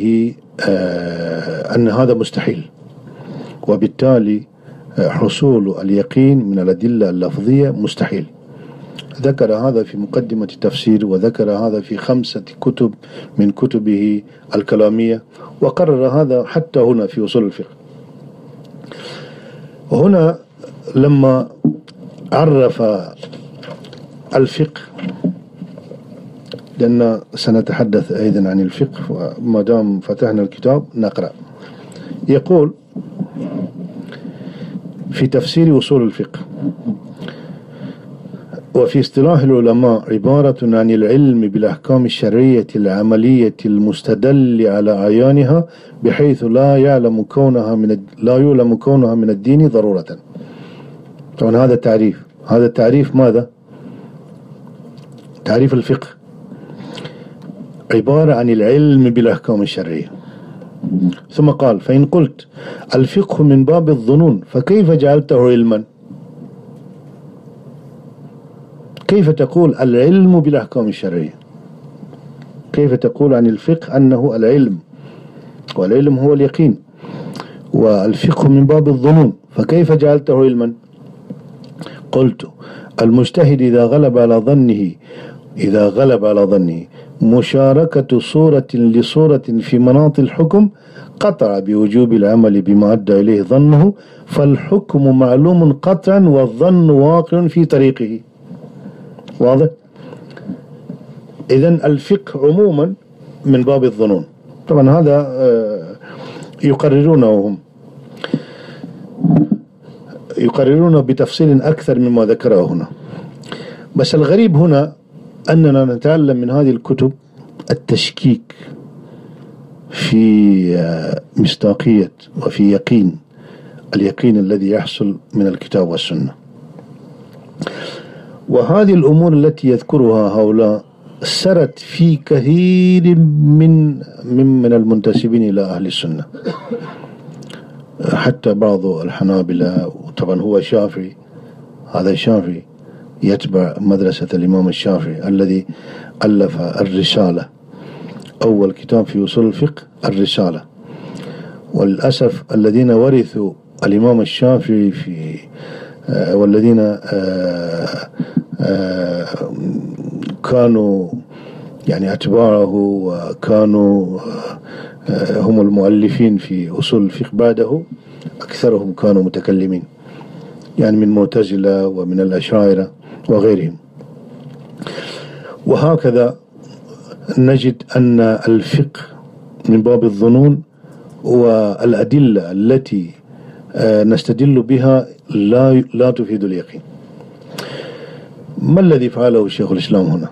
هذا مستحيل، وبالتالي حصول اليقين من الأدلة اللفظية مستحيل. ذكر هذا في مقدمة التفسير، وذكر هذا في 5 كتب من كتبه الكلامية، وقرر هذا حتى هنا في أصول الفقه. وهنا لما عرف الفقه، لأن سنتحدث أيضا عن الفقه وما دام فتحنا الكتاب نقرأ. يقول في تفسير أصول الفقه: وفي اصطلاح العلماء عبارة عن العلم بالأحكام الشرعية العملية المستدل على عيانها بحيث لا يعلم كونها من الدين ضرورة. طبعا هذا التعريف، هذا التعريف ماذا؟ تعريف الفقه عبارة عن العلم بالأحكام الشرعية. ثم قال: فإن قلت الفقه من باب الظنون فكيف جعلته علما؟ كيف تقول العلم بالأحكام الشرعية؟ كيف تقول عن الفقه أنه العلم، والعلم هو اليقين، والفقه من باب الظنون، فكيف جعلته علما؟ قلت: المجتهد إذا غلب على ظنه مشاركة صورة لصورة في مناط الحكم قطع بوجوب العمل بما أدى إليه ظنه، فالحكم معلوم قطعا والظن واقع في طريقه. واضح؟ إذن الفقه عموما من باب الظنون. طبعا هذا يقررونه بتفصيل أكثر مما ذكره هنا. بس الغريب هنا أننا نتعلم من هذه الكتب التشكيك في مصداقية وفي اليقين الذي يحصل من الكتاب والسنة. وهذه الأمور التي يذكرها هؤلاء سرت في كثير من المنتسبين إلى أهل السنة، حتى بعض الحنابلة. طبعا هو شافعي، هذا شافعي يتبع مدرسة الإمام الشافعي الذي ألف الرسالة، أول كتاب في أصول الفقه الرسالة. وللأسف الذين ورثوا الإمام الشافعي والذين كانوا يعني أتباعه وكانوا هم المؤلفين في أصول الفقه بعده، أكثرهم كانوا متكلمين، يعني من معتزلة ومن الأشاعرة وغيرهم. وهكذا نجد أن الفقه من باب الظنون، والأدلة التي نستدل بها لا تفيد اليقين. ما الذي فعله الشيخ الإسلام هنا؟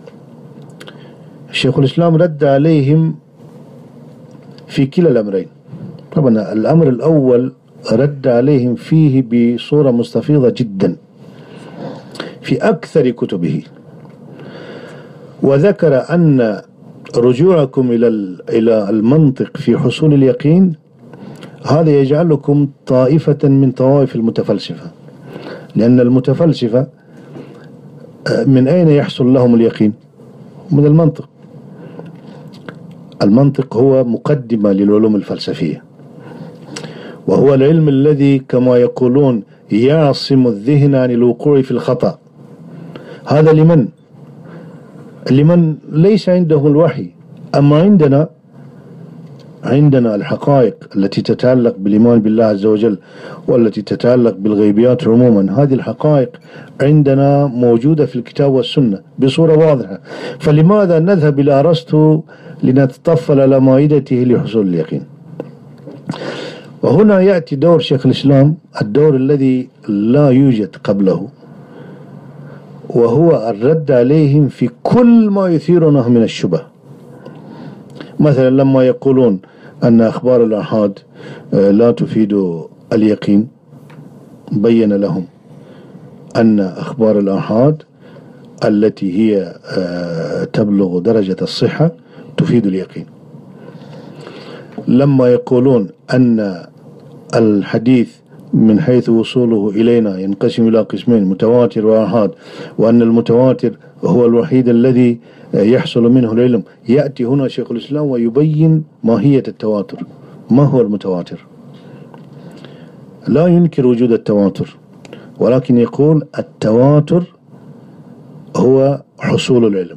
الشيخ الإسلام رد عليهم في كلا الأمرين. طبعا الأمر الأول رد عليهم فيه بصورة مستفيضة جدا في أكثر كتبه، وذكر أن رجوعكم إلى المنطق في حصول اليقين هذا يجعلكم طائفة من طوائف المتفلسفة، لأن المتفلسفة من أين يحصل لهم اليقين؟ من المنطق. المنطق هو مقدمة للعلوم الفلسفية، وهو العلم الذي كما يقولون يعصم الذهن عن الوقوع في الخطأ. هذا لمن ليس عنده الوحي. أما عندنا الحقائق التي تتعلق بالإيمان بالله عز وجل والتي تتعلق بالغيبيات عموما، هذه الحقائق عندنا موجودة في الكتاب والسنة بصورة واضحة، فلماذا نذهب إلى أرسطو لنتطفل على مائدته لحصول اليقين؟ وهنا يأتي دور شيخ الإسلام، الدور الذي لا يوجد قبله، وهو الرد عليهم في كل ما يثيرونه من الشبه. مثلا لما يقولون أن أخبار الآحاد لا تفيد اليقين، بين لهم أن أخبار الآحاد التي هي تبلغ درجة الصحة تفيد اليقين. لما يقولون أن الحديث من حيث وصوله إلينا ينقسم إلى قسمين، متواتر وآحاد، وأن المتواتر هو الوحيد الذي يحصل منه العلم، يأتي هنا شيخ الإسلام ويبين ماهية التواتر. ما هو المتواتر؟ لا ينكر وجود التواتر، ولكن يقول التواتر هو حصول العلم،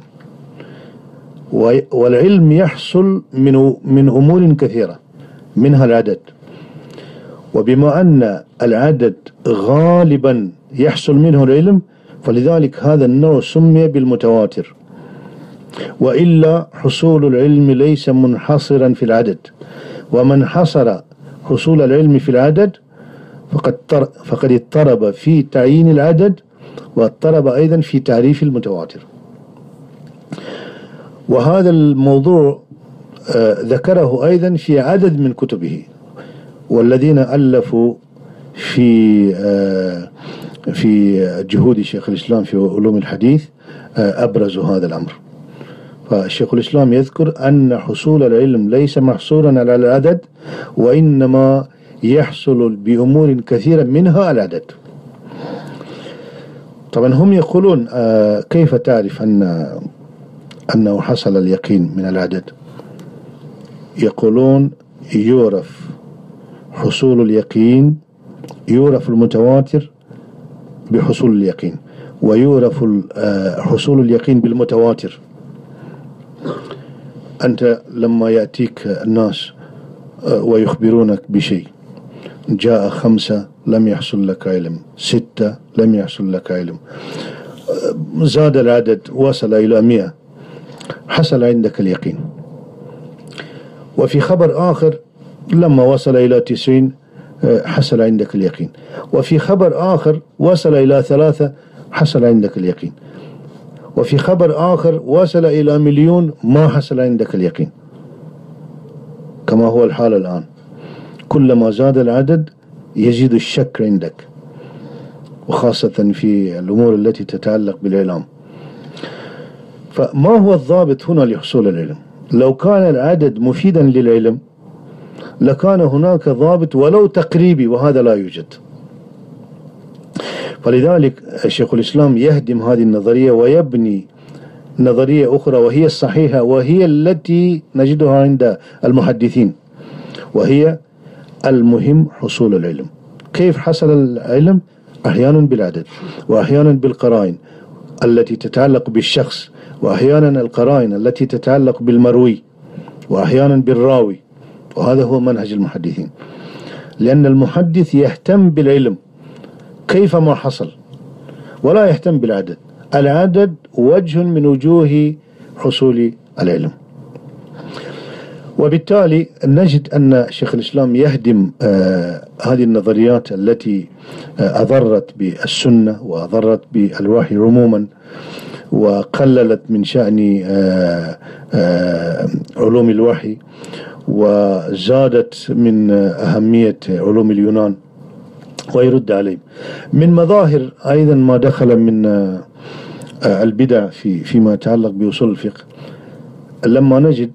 والعلم يحصل من أمور كثيرة منها العدد، وبما أن العدد غالبا يحصل منه العلم فلذلك هذا النوع سمي بالمتواتر. وإلا حصول العلم ليس منحصرا في العدد، ومن حصر حصول العلم في العدد فقد اضطرب في تعيين العدد، واضطرب أيضا في تعريف المتواتر. وهذا الموضوع ذكره أيضا في عدد من كتبه، والذين ألفوا في جهود شيخ الإسلام في علوم الحديث أبرزوا هذا الأمر. فالشيخ الإسلام يذكر أن حصول العلم ليس محصورا على العدد، وإنما يحصل بأمور كثيرة منها العدد. طبعا هم يقولون كيف تعرف أنه حصل اليقين من العدد؟ يقولون يعرف حصول اليقين، يعرف المتواتر بحصول اليقين، ويعرف حصول اليقين بالمتواتر. أنت لما يأتيك الناس ويخبرونك بشيء، جاء 5 لم يحصل لك علم، 6 لم يحصل لك علم، زاد العدد وصل إلى 100، حصل عندك اليقين. وفي خبر آخر لما وصل إلى 90 حصل عندك اليقين، وفي خبر آخر وصل إلى 3 حصل عندك اليقين، وفي خبر آخر وصل إلى 1,000,000 ما حصل عندك اليقين، كما هو الحال الآن. كلما زاد العدد يزيد الشك عندك، وخاصة في الأمور التي تتعلق بالإعلام. فما هو الضابط هنا لحصول العلم؟ لو كان العدد مفيدا للعلم لكان هناك ضابط ولو تقريبي، وهذا لا يوجد. فلذلك الشيخ الإسلام يهدم هذه النظرية ويبني نظرية أخرى وهي الصحيحة، وهي التي نجدها عند المحدثين، وهي المهم حصول العلم. كيف حصل العلم؟ أحيانا بالعدد، وأحيانا بالقرائن التي تتعلق بالشخص، وأحيانا القرائن التي تتعلق بالمروي، وأحيانا بالراوي. وهذا هو منهج المحدثين، لأن المحدث يهتم بالعلم كيف ما حصل ولا يهتم بالعدد. العدد وجه من وجوه حصول العلم. وبالتالي نجد أن شيخ الإسلام يهدم هذه النظريات التي أضرت بالسنة وأضرت بالوحي عموما، وقللت من شأن علوم الوحي، وزادت من أهمية علوم اليونان، ويرد عليهم. من مظاهر أيضا ما دخل من البدع فيما يتعلق بأصول الفقه، لما نجد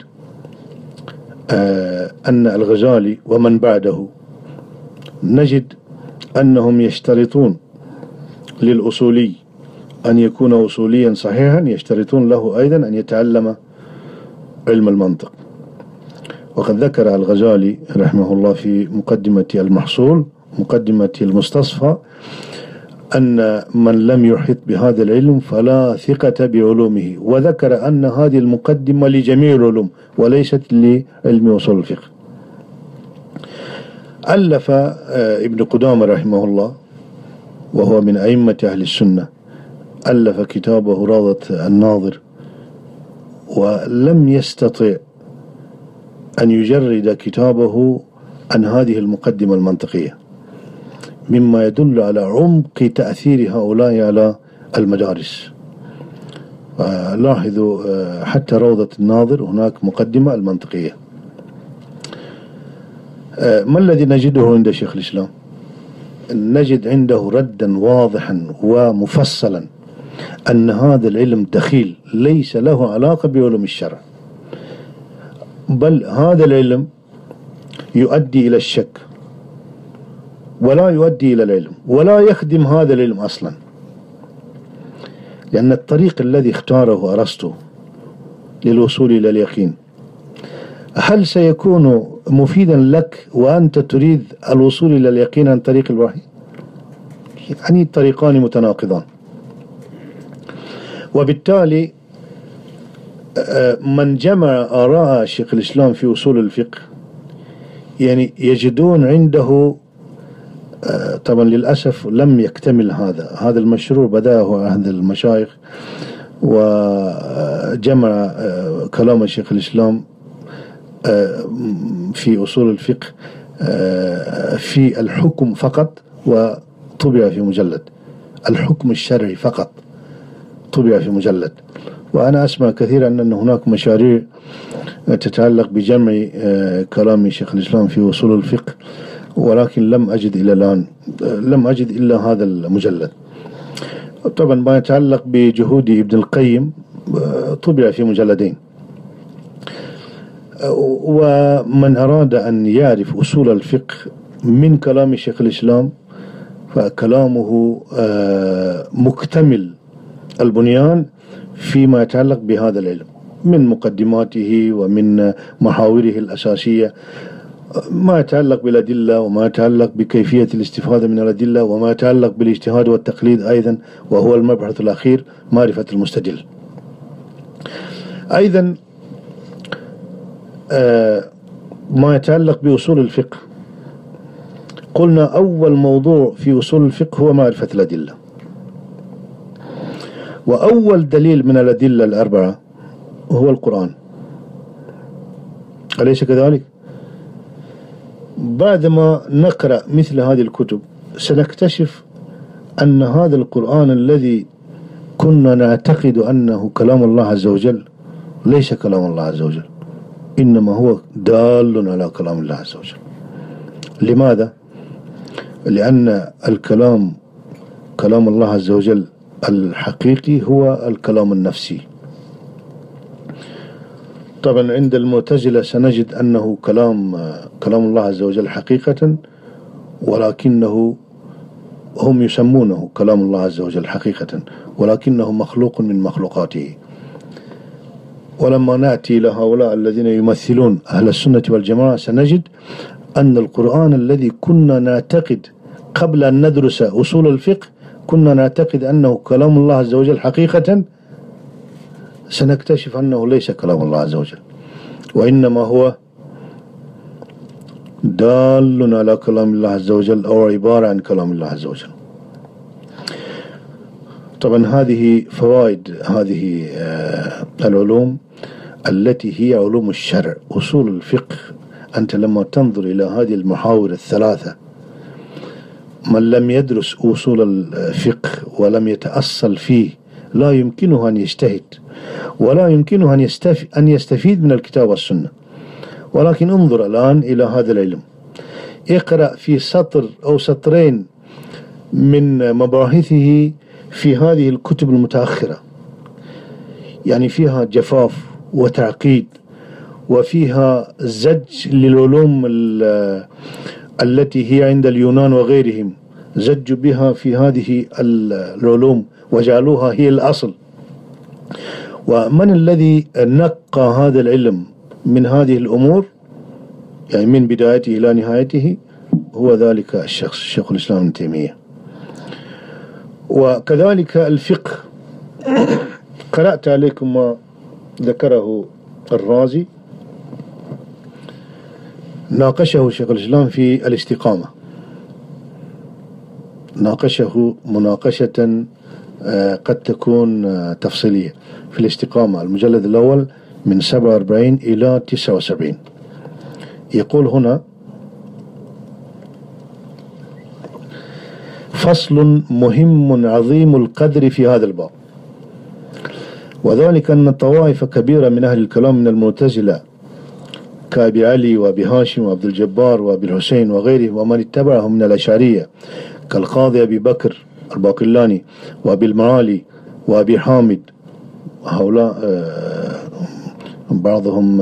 أن الغزالي ومن بعده نجد أنهم يشترطون للأصولي أن يكون أصوليا صحيحا، يشترطون له أيضا أن يتعلم علم المنطق. وقد ذكر الغزالي رحمه الله في مقدمة المحصول مقدمة المستصفى أن من لم يحط بهذا العلم فلا ثقة بعلومه، وذكر أن هذه المقدمة لجميع العلوم وليست لعلم أصول الفقه. ألف ابن قدامة رحمه الله وهو من أئمة أهل السنة، ألف كتابه روضة الناظر، ولم يستطع أن يجرد كتابه عن هذه المقدمة المنطقية، مما يدل على عمق تأثير هؤلاء على المدارس. لاحظوا حتى روضة الناظر هناك مقدمة المنطقية. ما الذي نجده عند شيخ الإسلام؟ نجد عنده ردا واضحا ومفصلا أن هذا العلم دخيل ليس له علاقة بعلوم الشرع، بل هذا العلم يؤدي إلى الشك ولا يؤدي إلى العلم ولا يخدم هذا العلم أصلا، لأن الطريق الذي اختاره أرسطو للوصول إلى اليقين هل سيكون مفيدا لك وأنت تريد الوصول إلى اليقين عن طريق الوحي؟ يعني الطريقان متناقضان. وبالتالي من جمع آراء شيخ الإسلام في أصول الفقه يعني يجدون عنده، طبعا للأسف لم يكتمل هذا المشروع، بدأه عهد المشايخ وجمع كلام شيخ الإسلام في أصول الفقه في الحكم فقط، وطبع في مجلد الحكم الشرعي فقط، طبع في مجلد. وأنا أسمع كثيرا أن هناك مشاريع تتعلق بجمع كلام شيخ الإسلام في أصول الفقه، ولكن لم أجد إلى الآن إلا هذا المجلد. طبعا ما يتعلق بجهود ابن القيم طبع في مجلدين. ومن أراد أن يعرف أصول الفقه من كلام شيخ الإسلام فكلامه مكتمل البنيان فيما يتعلق بهذا العلم، من مقدماته ومن محاوره الأساسية، ما يتعلق بالأدلة وما يتعلق بكيفية الاستفادة من الأدلة وما يتعلق بالاجتهاد والتقليد أيضا، وهو المبحث الأخير معرفة المستدل. أيضا ما يتعلق بأصول الفقه، قلنا أول موضوع في أصول الفقه هو معرفة الأدلة، وأول دليل من الأدلة الأربعة هو القرآن، أليس كذلك؟ بعدما نقرأ مثل هذه الكتب سنكتشف أن هذا القرآن الذي كنا نعتقد أنه كلام الله عز وجل ليس كلام الله عز وجل، إنما هو دال على كلام الله عز وجل. لماذا؟ لأن كلام الله عز وجل الحقيقي هو الكلام النفسي. طبعا عند المعتزلة سنجد أنه كلام الله عز وجل حقيقة، ولكنه هم يسمونه كلام الله عز وجل حقيقة، ولكنه مخلوق من مخلوقاته. ولما نأتي إلى هؤلاء الذين يمثلون أهل السنة والجماعة سنجد أن القرآن الذي كنا نعتقد قبل أن ندرس أصول الفقه كنا نعتقد أنه كلام الله عز وجل حقيقة، سنكتشف أنه ليس كلام الله عز وجل، وإنما هو دال على كلام الله عز وجل أو عبارة عن كلام الله عز وجل. طبعا هذه فوائد هذه العلوم التي هي علوم الشرع أصول الفقه. أنت لما تنظر إلى هذه المحاور الثلاثة، من لم يدرس أصول الفقه ولم يتأصل فيه لا يمكنه أن يجتهد ولا يمكنه أن يستفيد من الكتاب والسنة. ولكن انظر الآن إلى هذا العلم، اقرأ في سطر أو سطرين من مباحثه في هذه الكتب المتأخرة، يعني فيها جفاف وتعقيد، وفيها زج للعلوم التي هي عند اليونان وغيرهم، زجوا بها في هذه العلوم وجعلوها هي الأصل. ومن الذي نقى هذا العلم من هذه الأمور، يعني من بدايته إلى نهايته؟ هو ذلك الشخص شيخ الإسلام ابن تيمية. وكذلك الفقه، قرأت عليكم ما ذكره الرازي، ناقشه شيخ الإسلام في الاستقامة، ناقشه مناقشة قد تكون تفصيلية في الاستقامة، المجلد الأول من 47 إلى 79. يقول هنا: فصل مهم عظيم القدر في هذا الباب، وذلك أن طوائف كبيرة من أهل الكلام من المعتزلة كأبي علي وأبي هاشم وعبد الجبار وأبي الحسين وغيرهم، ومن اتبعهم من الأشعرية كالقاضي أبي بكر الباقلاني وأبي المعالي وأبي حامد، هؤلاء بعضهم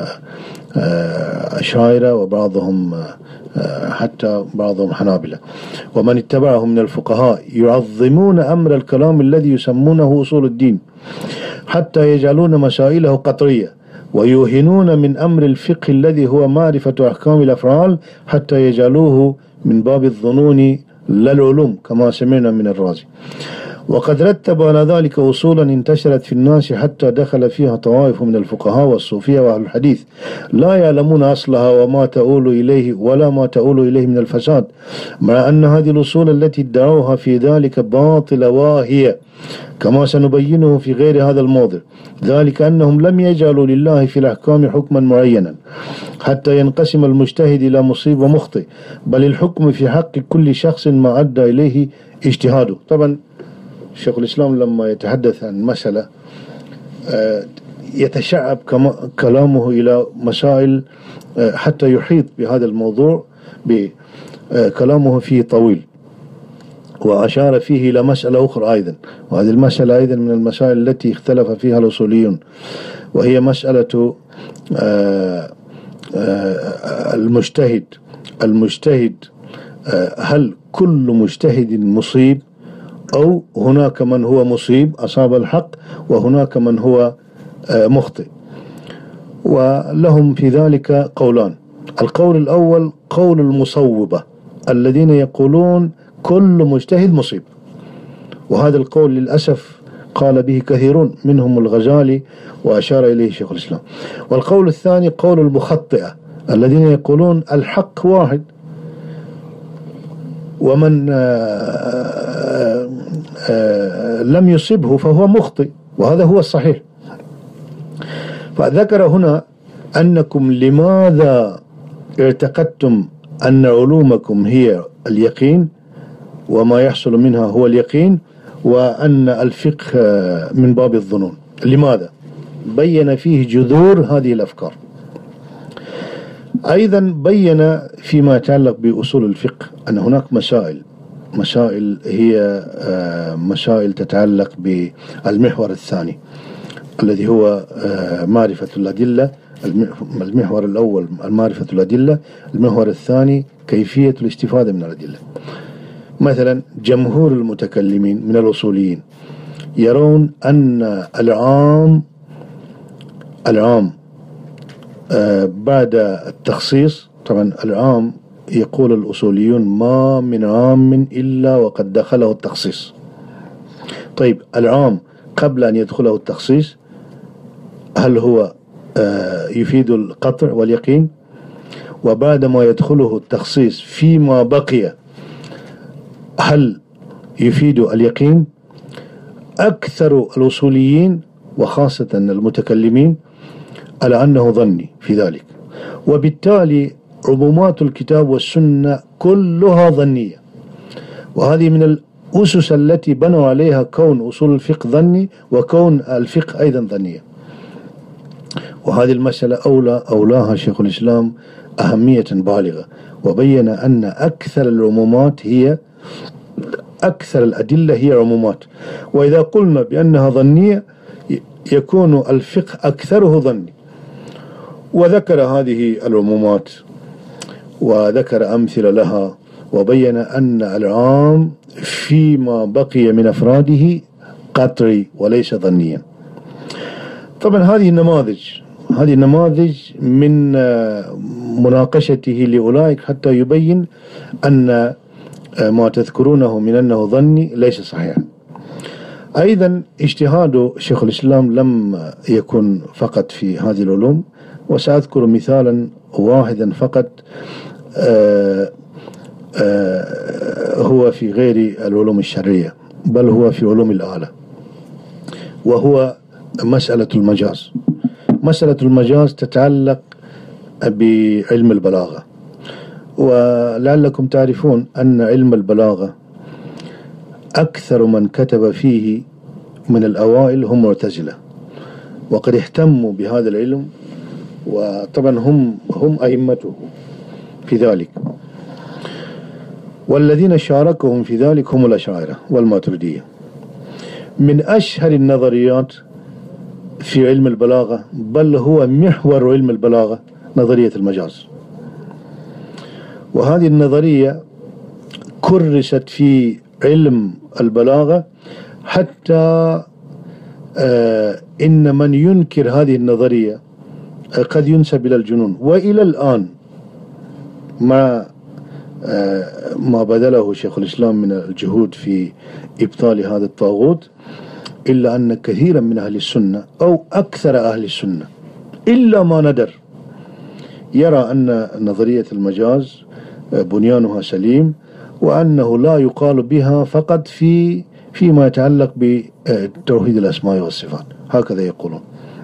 أشاعرة وبعضهم حتى بعضهم حنابلة، ومن اتبعهم من الفقهاء يعظمون أمر الكلام الذي يسمونه أصول الدين حتى يجعلون مسائله قطرية، ويوهنون من أمر الفقه الذي هو معرفة أحكام الأفعال حتى يجعلوه من باب الظنون لا العلوم كما سمعنا من الرازي. وقد رتب على ذلك أصولا انتشرت في الناس حتى دخل فيها طوائف من الفقهاء والصوفية وأهل الحديث لا يعلمون أصلها وما تؤول إليه ولا ما تؤول إليه من الفساد، مع أن هذه الأصول التي ادعوها في ذلك باطلة واهية كما سنبينه في غير هذا الموضع، ذلك أنهم لم يجعلوا لله في الأحكام حكما معينا حتى ينقسم المجتهد إلى مصيب ومخطئ، بل الحكم في حق كل شخص ما أدى إليه اجتهاده. طبعا شيخ الإسلام لما يتحدث عن مسألة يتشعب كلامه إلى مسائل حتى يحيط بهذا الموضوع بكلامه فيه طويل، وأشار فيه إلى مسألة أخرى أيضا، وهذه المسألة أيضا من المسائل التي اختلف فيها الأصوليون، وهي مسألة المجتهد هل كل مجتهد مصيب أو هناك من هو مصيب أصاب الحق وهناك من هو مخطئ؟ ولهم في ذلك قولان. القول الأول قول المصوبة الذين يقولون كل مجتهد مصيب، وهذا القول للأسف قال به كثيرون منهم الغزالي وأشار إليه شيخ الإسلام. والقول الثاني قول المخطئة الذين يقولون الحق واحد ومن لم يصبه فهو مخطئ، وهذا هو الصحيح. فذكر هنا أنكم لماذا اعتقدتم أن علومكم هي اليقين وما يحصل منها هو اليقين، وأن الفقه من باب الظنون؟ لماذا؟ بين فيه جذور هذه الأفكار. أيضا بين فيما يتعلق بأصول الفقه أن هناك مسائل هي مسائل تتعلق بالمحور الثاني الذي هو معرفة الأدلة. المحور الأول معرفة الأدلة، المحور الثاني كيفية الاستفادة من الأدلة. مثلا جمهور المتكلمين من الأصوليين يرون أن العام بعد التخصيص، طبعا العام يقول الأصوليون ما من عام إلا وقد دخله التخصيص. طيب العام قبل أن يدخله التخصيص هل هو يفيد القطع واليقين؟ وبعد ما يدخله التخصيص فيما بقي هل يفيد اليقين؟ أكثر الأصوليين وخاصة المتكلمين على أنه ظني في ذلك، وبالتالي عمومات الكتاب والسنة كلها ظنية، وهذه من الأسس التي بنوا عليها كون أصول الفقه ظني وكون الفقه أيضا ظنية. وهذه المسألة أولاها شيخ الإسلام أهمية بالغة، وبين أن أكثر العمومات هي أكثر الأدلة هي عمومات، وإذا قلنا بأنها ظنية يكون الفقه أكثره ظني. وذكر هذه العمومات وذكر أمثلة لها، وبين أن العام فيما بقي من أفراده قطعي وليس ظنيا. طبعا هذه النماذج من مناقشته لأولئك حتى يبين أن ما تذكرونه من أنه ظني ليس صحيحا. أيضا اجتهاد شيخ الإسلام لم يكن فقط في هذه العلوم، وسأذكر مثالا واحدا فقط هو في غير العلوم الشرعية، بل هو في علوم الآلة، وهو مسألة المجاز. مسألة المجاز تتعلق بعلم البلاغة، ولعلكم تعرفون أن علم البلاغة أكثر من كتب فيه من الأوائل هم معتزلة، وقد اهتموا بهذا العلم، وطبعا هم أئمته في ذلك، والذين شاركهم في ذلك هم الأشاعرة والماتريدية. من أشهر النظريات في علم البلاغة، بل هو محور علم البلاغة، نظرية المجاز. وهذه النظرية كرست في علم البلاغة حتى إن من ينكر هذه النظرية قد ينسب إلى الجنون. وإلى الآن مع ما بذله شيخ الإسلام من الجهود في إبطال هذا الطاغوت، إلا أن كثيرا من أهل السنة أو أكثر أهل السنة إلا ما ندر يرى أن نظرية المجاز بنيانها سليم، وأنه لا يقال بها فقط فيما يتعلق بتوحيد الأسماء والصفات، هكذا يقولون.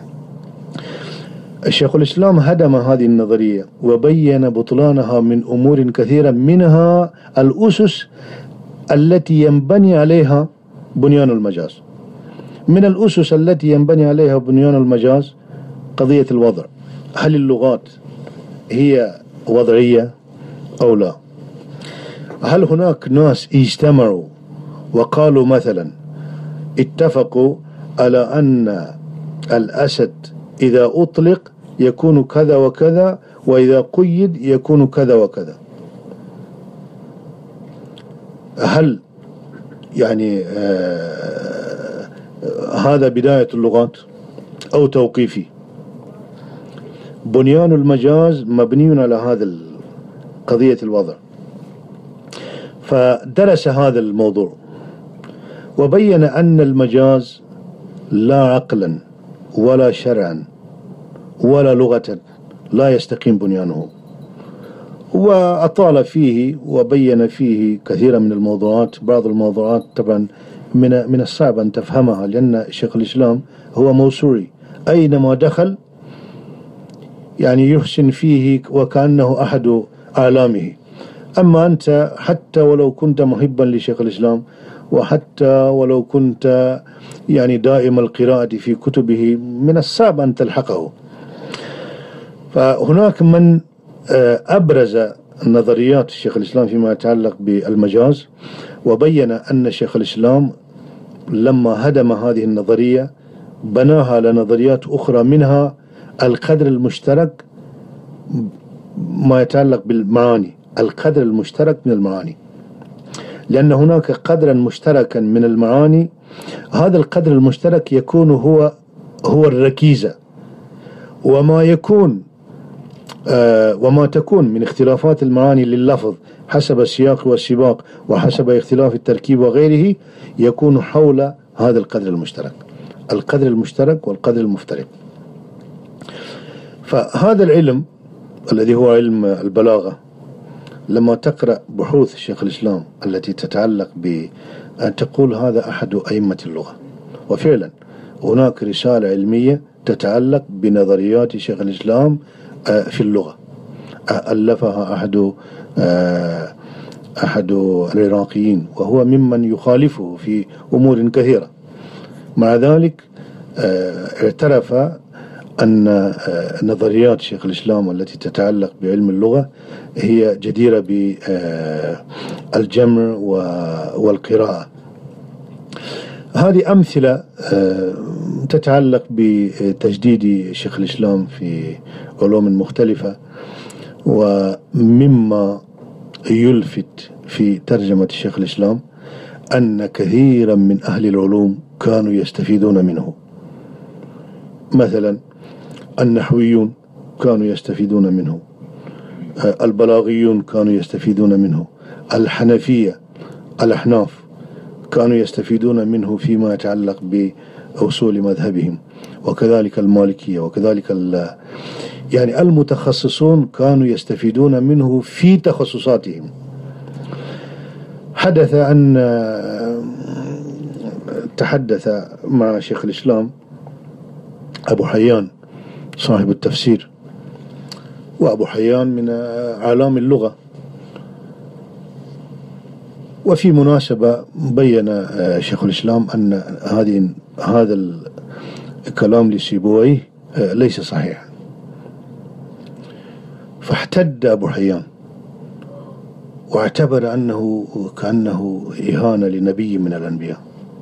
الشيخ الإسلام هدم هذه النظرية وبين بطلانها من أمور كثيرة، منها الأسس التي ينبني عليها بنيان المجاز. من الأسس التي ينبني عليها بنيان المجاز قضية الوضع. هل اللغات هي وضعية أو لا؟ هل هناك ناس اجتمعوا وقالوا مثلا اتفقوا على أن الأسد إذا أطلق يكون كذا وكذا، وإذا قيد يكون كذا وكذا؟ هل يعني هذا بداية اللغات أو توقيفي؟ بنيان المجاز مبني على هذا قضية الوضع. فدرس هذا الموضوع وبين أن المجاز لا عقلا ولا شرعا ولا لغة لا يستقيم بنيانه، وأطال فيه وبين فيه كثيرا من الموضوعات. بعض الموضوعات طبعا من الصعب أن تفهمها، لأن شيخ الإسلام هو موسوري، أينما دخل يعني يحسن فيه وكأنه أحد أعلامه. أما أنت حتى ولو كنت محبا لشيخ الإسلام، وحتى ولو كنت يعني دائم القراءة في كتبه، من الصعب أن تلحقه. فهناك من أبرز نظريات الشيخ الإسلام فيما يتعلق بالمجاز، وبين أن الشيخ الإسلام لما هدم هذه النظرية بناها على نظريات أخرى، منها القدر المشترك ما يتعلق بالمعاني، القدر المشترك من المعاني، لأن هناك قدرا مشتركا من المعاني. هذا القدر المشترك يكون هو الركيزة، وما تكون من اختلافات المعاني لللفظ حسب السياق والسباق وحسب اختلاف التركيب وغيره يكون حول هذا القدر المشترك، القدر المشترك والقدر المفترق. فهذا العلم الذي هو علم البلاغة، لما تقرأ بحوث شيخ الإسلام التي تتعلق بأن تقول هذا أحد أئمة اللغة، وفعلا هناك رسالة علمية تتعلق بنظريات شيخ الإسلام في اللغة، ألفها أحد العراقيين، وهو ممن يخالفه في أمور كثيرة. مع ذلك اعترف أن نظريات شيخ الإسلام التي تتعلق بعلم اللغة هي جديرة بالجمع والقراءة. هذه أمثلة تتعلق بتجديد شيخ الإسلام في علوم مختلفة. ومما يلفت في ترجمة شيخ الإسلام أن كثيرا من أهل العلوم كانوا يستفيدون منه. مثلا النحويون كانوا يستفيدون منه، البلاغيون كانوا يستفيدون منه، الحنفية الأحناف كانوا يستفيدون منه فيما يتعلق بأصول مذهبهم، وكذلك المالكية، وكذلك يعني المتخصصون كانوا يستفيدون منه في تخصصاتهم. حدث أن تحدث مع شيخ الإسلام أبو حيان صاحب التفسير، وأبو حيان من أعلام اللغة، وفي مناسبة بين شيخ الإسلام أن هذا الكلام لسيبويه ليس صحيحا، فاحتد أبو حيان واعتبر أنه كأنه إهانة لنبي من الأنبياء.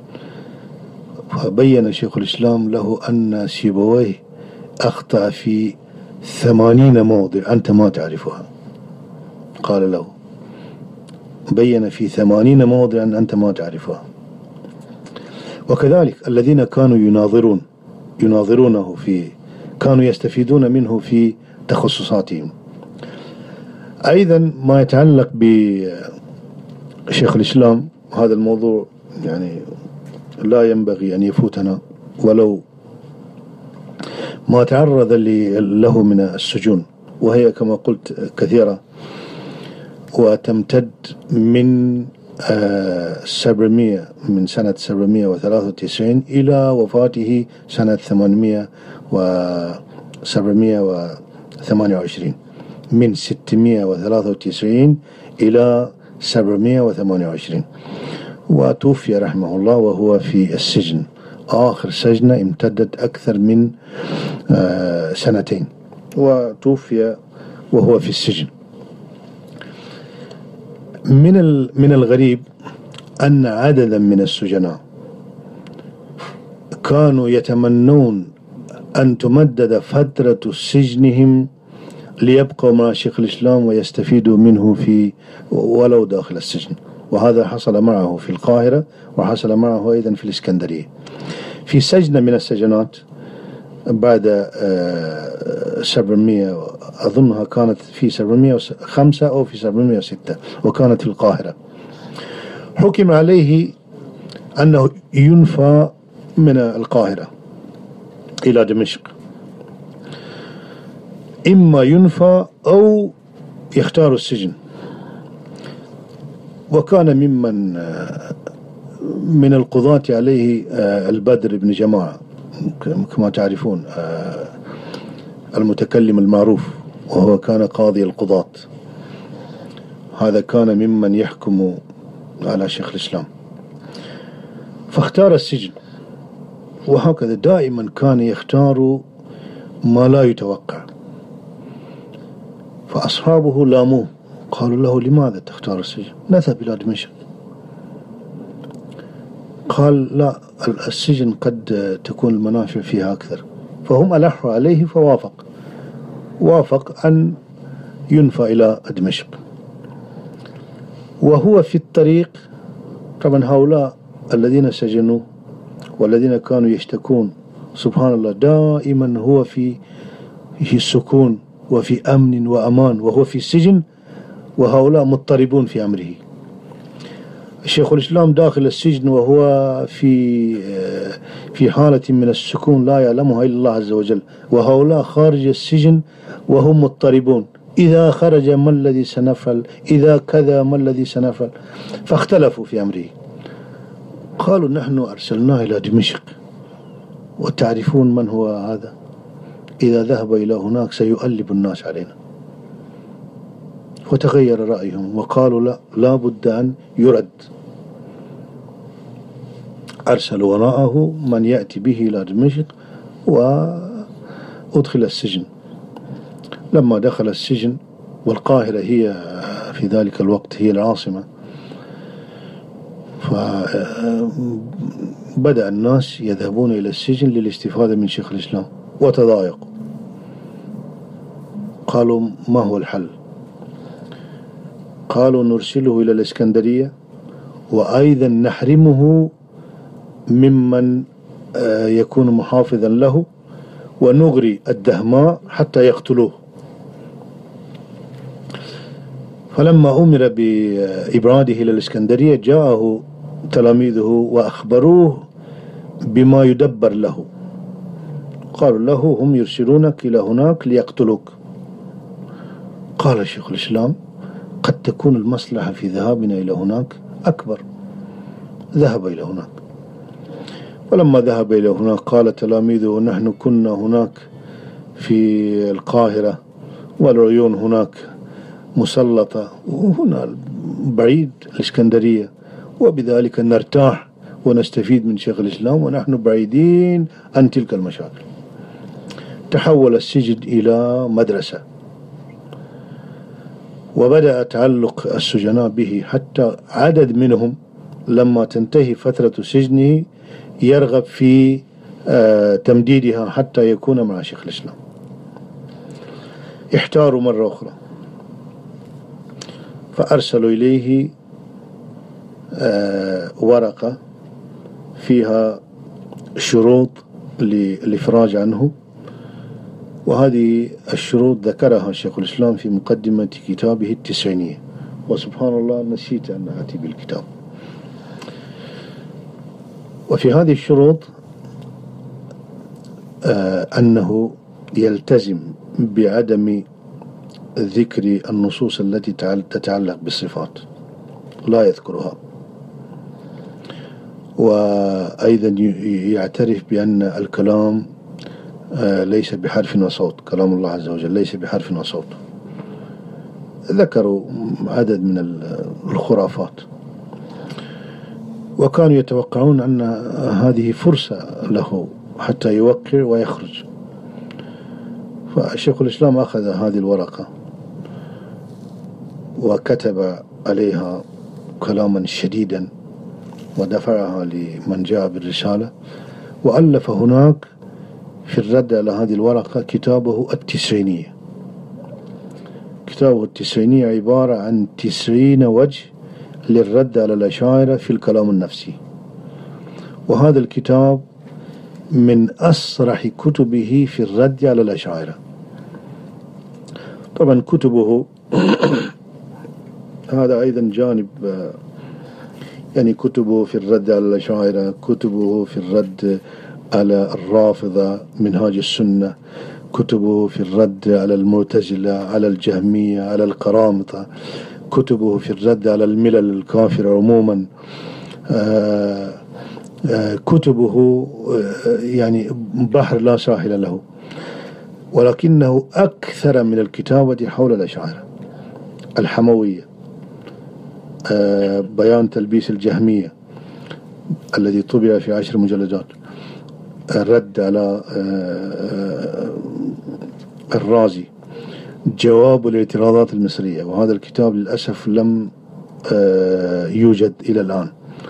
فبين شيخ الإسلام له أن سيبويه أخطأ في 80 موضع أنت ما تعرفها. قال له بين في 80 موضع أنت ما تعرفها. وكذلك الذين كانوا يناظرونه كانوا يستفيدون منه في تخصصاتهم. أيضا ما يتعلق بشيخ الإسلام، هذا الموضوع يعني لا ينبغي أن يفوتنا، ولو ما تعرض له من السجون، وهي كما قلت كثيرة، وتمتد من 700 من سنة 793 إلى وفاته سنة 728، من 693 إلى 728. وتوفي رحمه الله وهو في السجن، آخر سجنة امتدت أكثر من 2 وتوفي وهو في السجن. من الغريب أن عددا من السجناء كانوا يتمنون أن تمدد فترة سجنهم ليبقوا مع شيخ الإسلام ويستفيدوا منه ولو داخل السجن. وهذا حصل معه في القاهرة، وحصل معه أيضا في الإسكندرية. في سجنة من السجنات بعد 700، أظنها كانت في 705 أو في 706، وكانت في القاهرة، حكم عليه أنه ينفى من القاهرة إلى دمشق، إما ينفى أو يختار السجن. وكان من القضاة عليه البدر بن جماعة كما تعرفون، المتكلم المعروف، وهو كان قاضي القضاة. هذا كان ممن يحكم على شيخ الإسلام، فاختار السجن. وهكذا دائما كان يختار ما لا يتوقع. فأصحابه لاموه، قالوا له لماذا تختار السجن؟ نذهب إلى دمشق. قال لا، السجن قد تكون المنافع فيها أكثر. فهم ألحوا عليه وافق أن ينفى إلى دمشق. وهو في الطريق، طبعا هؤلاء الذين سجنوا والذين كانوا يشتكون، سبحان الله، دائما هو في سكون وفي أمن وأمان، وهو في السجن، وهؤلاء مضطربون في أمره. الشيخ الإسلام داخل السجن وهو في حالة من السكون لا يعلمها إلا الله عز وجل، وهؤلاء خارج السجن وهم مضطربون، إذا خرج ما الذي سنفعل، إذا كذا ما الذي سنفعل. فاختلفوا في أمره. قالوا نحن أرسلناه إلى دمشق وتعرفون من هو هذا، إذا ذهب إلى هناك سيؤلب الناس علينا. وتغير رأيهم وقالوا لا بد أن يرد. أرسلوا وراءه من يأتي به إلى دمشق وأدخل السجن. لما دخل السجن، والقاهرة هي في ذلك الوقت هي العاصمة، فبدأ الناس يذهبون إلى السجن للاستفادة من شيخ الإسلام، وتضايقوا. قالوا ما هو الحل؟ قالوا نرسله إلى الإسكندرية، وأيضا نحرمه ممن يكون محافظا له، ونغري الدهماء حتى يقتلوه. فلما أمر بإبراده إلى الإسكندرية جاءه تلاميذه وأخبروه بما يدبر له. قالوا له هم يرسلونك إلى هناك ليقتلوك. قال شيخ الإسلام قد تكون المصلحة في ذهابنا إلى هناك أكبر. ذهب إلى هناك. ولما ذهب إلى هناك قال تلاميذه نحن كنا هناك في القاهرة والعيون هناك مسلطة، وهنا بعيد الإسكندرية، وبذلك نرتاح ونستفيد من شيخ الإسلام، ونحن بعيدين عن تلك المشاكل. تحول السجن إلى مدرسة، وبدأ تعلق السجناء به، حتى عدد منهم لما تنتهي فترة سجنه يرغب في تمديدها حتى يكون مع شيخ الإسلام. احتاروا مرة أخرى، فأرسلوا إليه ورقة فيها شروط للإفراج عنه، وهذه الشروط ذكرها شيخ الإسلام في مقدمة كتابه التسعينية. وسبحان الله نسيت أن آتي بالكتاب. وفي هذه الشروط أنه يلتزم بعدم ذكر النصوص التي تتعلق بالصفات، لا يذكرها، وأيضا يعترف بأن الكلام ليس بحرف وصوت، كلام الله عز وجل ليس بحرف وصوت. ذكروا عدد من الخرافات، وكانوا يتوقعون أن هذه فرصة له حتى يوقع ويخرج. فشيخ الإسلام أخذ هذه الورقة وكتب عليها كلاما شديدا، ودفعها لمن جاء بالرسالة، وألف هناك في الرد على هذه الورقة كتابه التسعينية. كتابه التسعينية عبارة عن 90 وجه للرد على الأشاعرة في الكلام النفسي، وهذا الكتاب من أصرح كتبه في الرد على الأشاعرة. طبعا كتبه هذا أيضا جانب، يعني كتبه في الرد على الأشاعرة، كتبه في الرد على الرافضة منهاج السنة، كتبه في الرد على المعتزلة، على الجهمية، على القرامطة، كتبه في الرد على الملل الكافرة عموما، كتبه يعني بحر لا ساحل له، ولكنه أكثر من الكتابة حول الأشاعرة. الحموية، بيان تلبيس الجهمية الذي طبع في 10 مجلدات، الرد على الرازي، جواب الاعتراضات المصرية، وهذا الكتاب للأسف لم يوجد إلى الآن،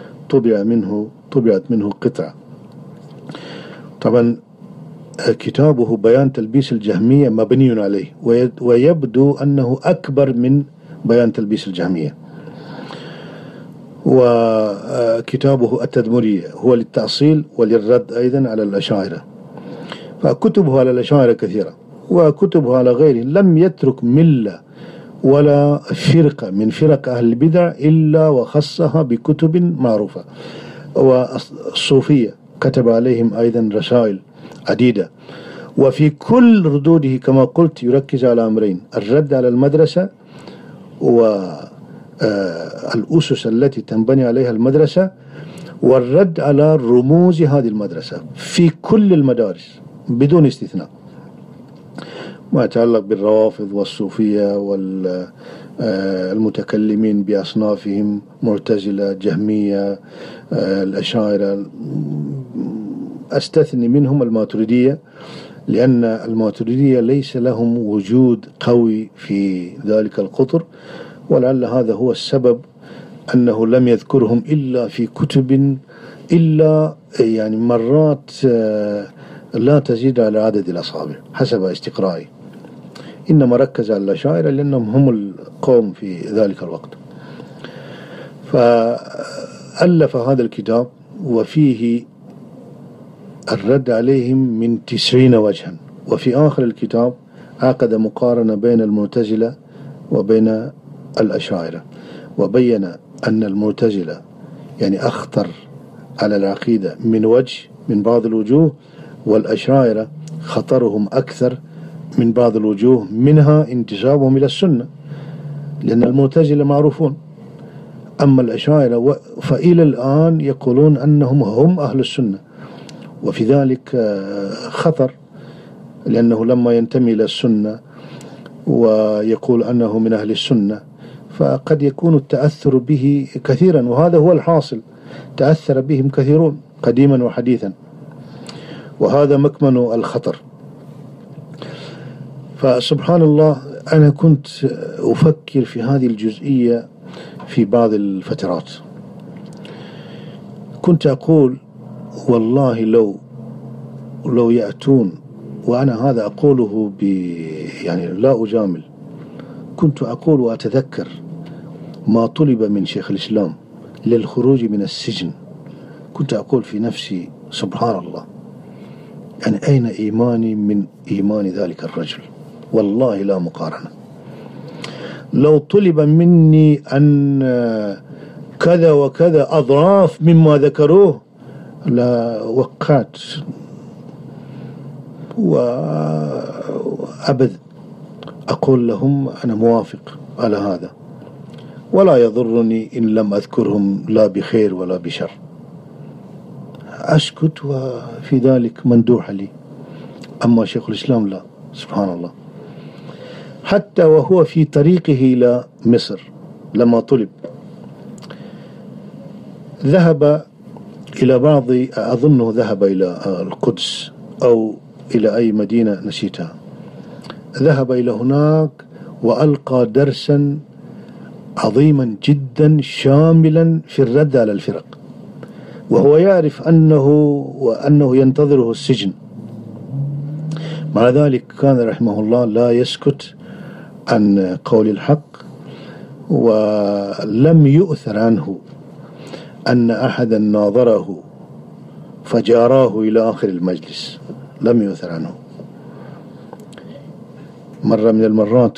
طبعت منه قطعة. طبعا كتابه بيان تلبيس الجهمية مبني عليه، ويبدو أنه أكبر من بيان تلبيس الجهمية. وكتابه التدمرية هو للتأصيل وللرد أيضا على الأشاعرة. فكتبه على الأشاعرة كثيرة، وكتبه على غيره. لم يترك ملة ولا فرقة من فرق أهل البدع إلا وخصها بكتب معروفة. والصوفية كتب عليهم أيضا رسائل عديدة، وفي كل ردوده كما قلت يركز على أمرين: الرد على المدرسة والأسس التي تنبني عليها المدرسة، والرد على رموز هذه المدرسة في كل المدارس بدون استثناء، ما يتعلق بالروافض والصوفية والمتكلمين بأصنافهم، معتزلة، جهمية، الأشاعرة، أستثني منهم الماتريدية، لأن الماتريدية ليس لهم وجود قوي في ذلك القطر، ولعل هذا هو السبب أنه لم يذكرهم إلا في كتب، إلا يعني مرات لا تزيد على عدد الأصابع حسب استقرائي، إنما ركز على الأشاعرة لأنهم هم القوم في ذلك الوقت. فألف هذا الكتاب وفيه الرد عليهم من 90 وجها، وفي آخر الكتاب عقد مقارنة بين المعتزلة وبين الأشاعرة، وبين أن المعتزلة يعني أخطر على العقيدة من بعض الوجوه، والأشاعرة خطرهم أكثر من بعض الوجوه، منها انتسابهم إلى السنة، لأن المعتزلة معروفون، أما الأشاعرة فإلى الآن يقولون أنهم هم أهل السنة، وفي ذلك خطر، لأنه لما ينتمي إلى السنة ويقول أنه من أهل السنة فقد يكون التأثر به كثيرا، وهذا هو الحاصل، تأثر بهم كثيرون قديما وحديثا، وهذا مكمن الخطر. فسبحان الله، أنا كنت أفكر في هذه الجزئية في بعض الفترات، كنت أقول والله لو يأتون، وأنا هذا أقوله يعني لا أجامل، كنت أقول وأتذكر ما طلب من شيخ الإسلام للخروج من السجن، كنت أقول في نفسي سبحان الله، يعني أين إيماني من إيمان ذلك الرجل؟ والله لا مقارنة. لو طلب مني أن كذا وكذا أضعاف مما ذكروه لا وقعت وأبد أقول لهم أنا موافق على هذا، ولا يضرني إن لم أذكرهم لا بخير ولا بشر، أسكت وفي ذلك مندوح لي. أما شيخ الإسلام لا، سبحان الله، حتى وهو في طريقه إلى مصر لما طلب ذهب إلى بعض، أظنه ذهب إلى القدس أو إلى أي مدينة نسيتها، ذهب إلى هناك وألقى درسا عظيما جدا شاملا في الرد على الفرق، وهو يعرف أنه ينتظره السجن، مع ذلك كان رحمه الله لا يسكت عن قول الحق، ولم يؤثر عنه أن أحدا ناظره فجاراه إلى آخر المجلس، لم يؤثر عنه. مرة من المرات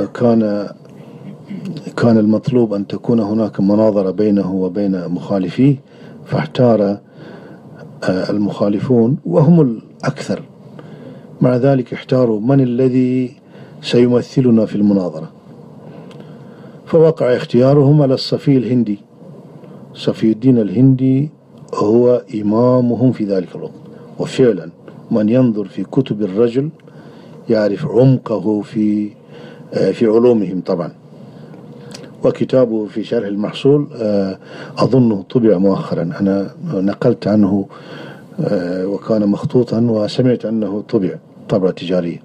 كان المطلوب أن تكون هناك مناظرة بينه وبين مخالفيه، فاحتار المخالفون وهم الأكثر، مع ذلك احتاروا من الذي سيمثلنا في المناظرة، فوقع اختيارهم على الصفي الهندي. صفي الدين الهندي هو إمامهم في ذلك الوقت، وفعلا من ينظر في كتب الرجل يعرف عمقه في علومهم طبعا. وكتابه في شرح المحصول أظنه طبع مؤخرا، أنا نقلت عنه وكان مخطوطا، وسمعت أنه طبعة تجارية.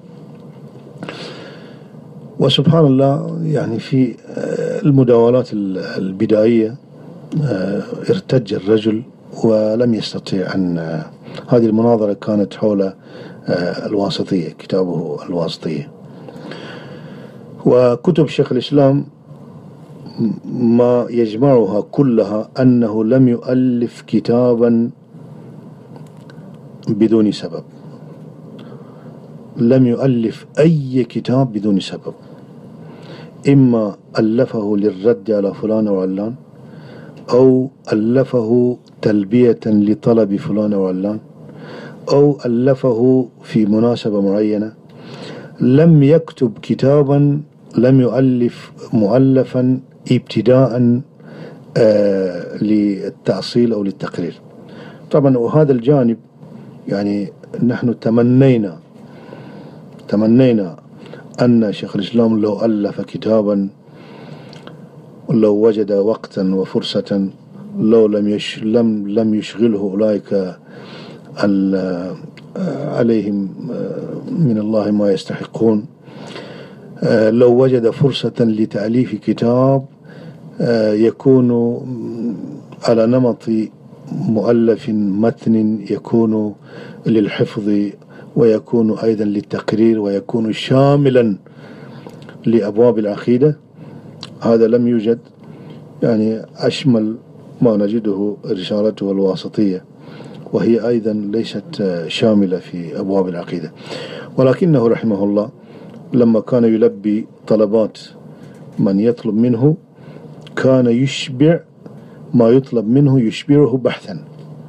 وسبحان الله، يعني في المداولات البدائية ارتج الرجل ولم يستطيع أن، هذه المناظرة كانت حول الواسطية، كتابه الواسطية. وكتب شيخ الإسلام ما يجمعها كلها أنه لم يؤلف كتابا بدون سبب، لم يؤلف أي كتاب بدون سبب، إما ألفه للرد على فلان وعلان، أو ألفه تلبية لطلب فلان وعلان، أو ألفه في مناسبة معينة. لم يكتب كتابا، لم يؤلف مؤلفا ابتداء للتأصيل أو للتقرير. طبعا وهذا الجانب يعني نحن تمنينا أن شيخ الإسلام لو ألف كتابا، لو وجد وقتا وفرصة، لو لم يشغله أولئك عليهم من الله ما يستحقون، لو وجد فرصة لتأليف كتاب يكون على نمط مؤلف متن، يكون للحفظ ويكون أيضا للتقرير ويكون شاملا لأبواب العقيدة، هذا لم يوجد. يعني أشمل ما نجده رسالته الواسطية، وهي أيضا ليست شاملة في أبواب العقيدة، ولكنه رحمه الله لما كان يلبي طلبات من يطلب منه كان يشبع ما يطلب منه، يشبعه بحثا.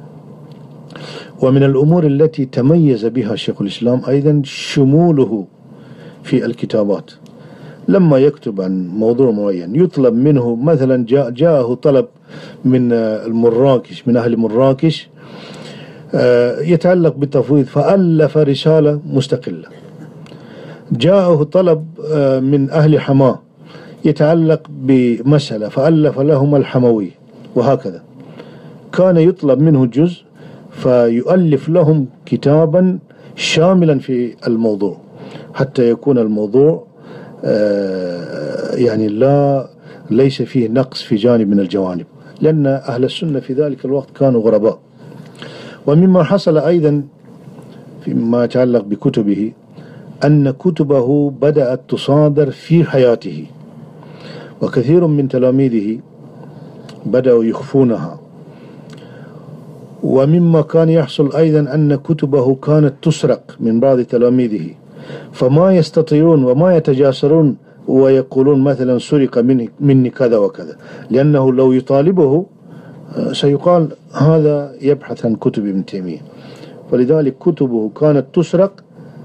ومن الأمور التي تميز بها شيخ الإسلام أيضا شموله في الكتابات. لما يكتب عن موضوع معين يطلب منه، مثلا جاءه طلب من المراكش، من أهل مراكش يتعلق بالتفويض، فألف رسالة مستقلة. جاءه طلب من أهل حماه يتعلق بمسألة فألف لهم الحموي، وهكذا. كان يطلب منه جزء فيؤلف لهم كتابا شاملا في الموضوع، حتى يكون الموضوع يعني ليس فيه نقص في جانب من الجوانب، لأن أهل السنة في ذلك الوقت كانوا غرباء. ومما حصل أيضا فيما يتعلق بكتبه أن كتبه بدأت تصادر في حياته، وكثير من تلاميذه بدأوا يخفونها. ومما كان يحصل أيضا أن كتبه كانت تسرق من بعض تلاميذه، فما يستطيعون وما يتجاسرون ويقولون مثلا سرق مني كذا وكذا، لأنه لو يطالبه سيقال هذا يبحث عن كتب ابن تيمية. فلذلك كتبه كانت تسرق،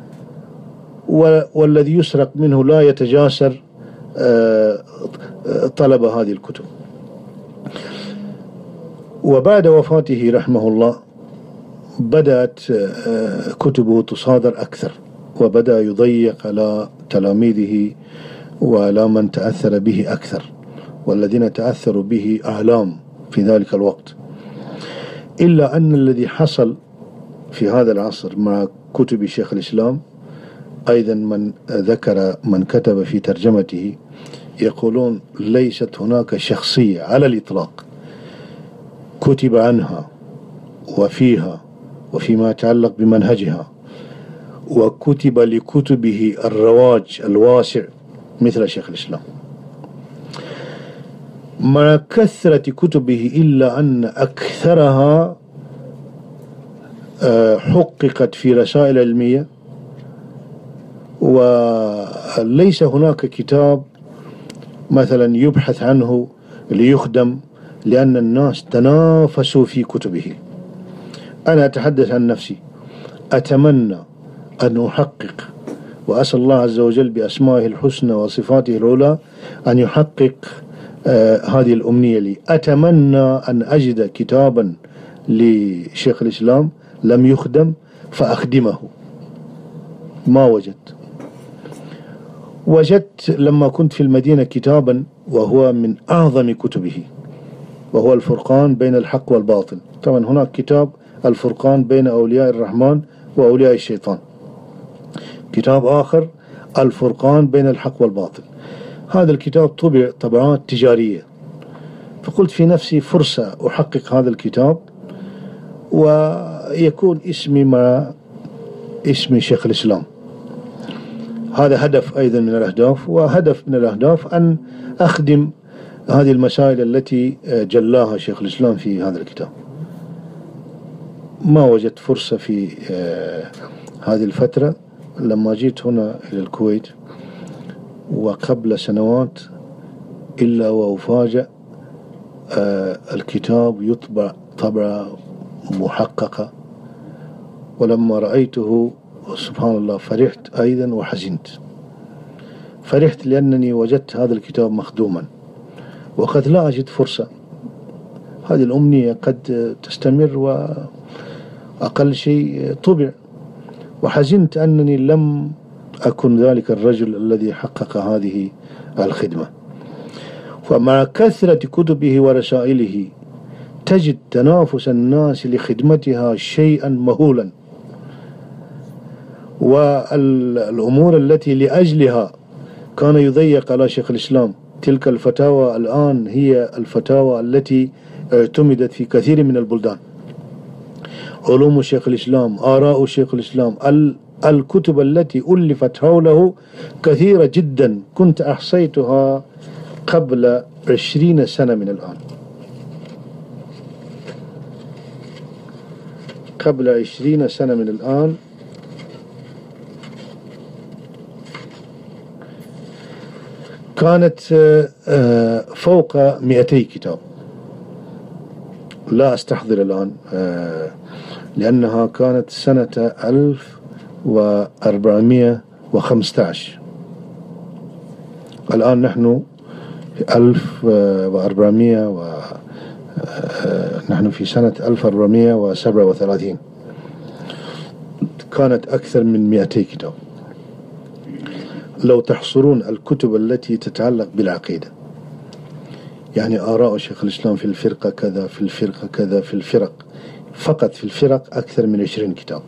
والذي يسرق منه لا يتجاسر طلب هذه الكتب. وبعد وفاته رحمه الله بدأت كتبه تصادر أكثر، وبدأ يضيق على تلاميذه وعلى من تأثر به أكثر، والذين تأثروا به أعلام في ذلك الوقت. إلا أن الذي حصل في هذا العصر مع كتب شيخ الإسلام أيضا من ذكر من كتب في ترجمته يقولون ليست هناك شخصية على الإطلاق كتب عنها وفيها وفيما يتعلق بمنهجها وكتب لكتبه الرواج الواسع مثل شيخ الإسلام، مع كثرة كتبه، إلا أن أكثرها حققت في رسائل علمية، وليس هناك كتاب مثلا يبحث عنه ليخدم، لأن الناس تنافسوا في كتبه. أنا أتحدث عن نفسي، أتمنى أن أحقق، وأسأل الله عز وجل بأسمائه الحسنى وصفاته العلى أن يحقق هذه الأمنية لي. أتمنى أن أجد كتابا لشيخ الإسلام لم يخدم فأخدمه. ما وجدت لما كنت في المدينة كتابا وهو من أعظم كتبه، وهو الفرقان بين الحق والباطل. طبعا هناك كتاب الفرقان بين أولياء الرحمن وأولياء الشيطان، كتاب آخر الفرقان بين الحق والباطل. هذا الكتاب طبع طبعات تجارية، فقلت في نفسي فرصة أحقق هذا الكتاب ويكون اسمي مع اسم شيخ الإسلام. هذا هدف أيضا من الأهداف، وهدف من الأهداف أن أخدم هذه المسائل التي جلاها شيخ الإسلام في هذا الكتاب. ما وجدت فرصة في هذه الفترة. لما جيت هنا إلى الكويت وقبل سنوات إلا وأفاجأ الكتاب يطبع طبعة محققة، ولما رأيته سبحان الله فرحت أيضا وحزنت. فرحت لأنني وجدت هذا الكتاب مخدوما، وقد لا أجد فرصة هذه الأمنية قد تستمر وأقل شيء طبع. وحزنت أنني لم أكن ذلك الرجل الذي حقق هذه الخدمة. فمع كثرة كتبه ورسائله تجد تنافس الناس لخدمتها شيئا مهولا، والأمور التي لأجلها كان يضيق على شيخ الإسلام تلك الفتاوى الآن هي الفتاوى التي اعتمدت في كثير من البلدان. علوم شيخ الإسلام، آراء شيخ الإسلام، الكتب التي ألفت حوله كثيرة جدا، كنت أحصيتها قبل 20 سنة من الآن. قبل 20 سنة من الآن كانت فوق 200 كتاب، لا أستحضر الآن لأنها كانت سنة 1415. الآن نحن في 1400 نحن في سنة 1437. كانت أكثر من 200 كتاب. لو تحصرون الكتب التي تتعلق بالعقيدة، يعني آراء شيخ الإسلام في الفرقة كذا، في الفرقة كذا، في الفرق، فقط في الفرق أكثر من 20 كتاب.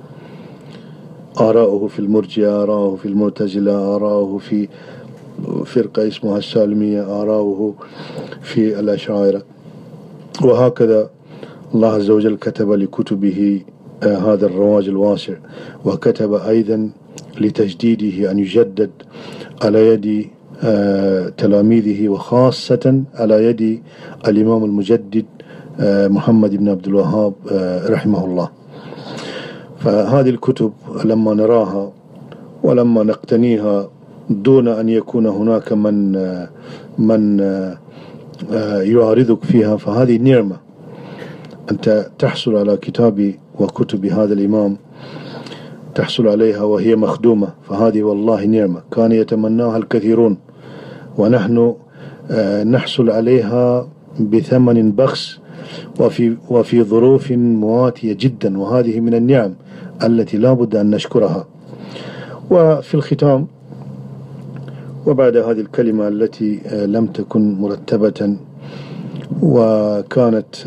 آراؤه في المرجئة، آراؤه في المعتزلة، آراؤه في فرقة اسمها السالمية، آراؤه في الأشاعرة، وهكذا. الله عز وجل كتب لكتبه هذا الرواج الواسع، وكتب أيضا لتجديده أن يجدد على يد تلاميذه، وخاصة على يد الإمام المجدد محمد بن عبد الوهاب رحمه الله. فهذه الكتب لما نراها ولما نقتنيها دون أن يكون هناك من يعارضك فيها، فهذه نعمة. أنت تحصل على كتاب وكتب هذا الإمام، تحصل عليها وهي مخدومة، فهذه والله نعمة كان يتمناها الكثيرون، ونحن نحصل عليها بثمن بخس وفي ظروف مواتية جدا، وهذه من النعم التي لا بد أن نشكرها. وفي الختام، وبعد هذه الكلمة التي لم تكن مرتبة وكانت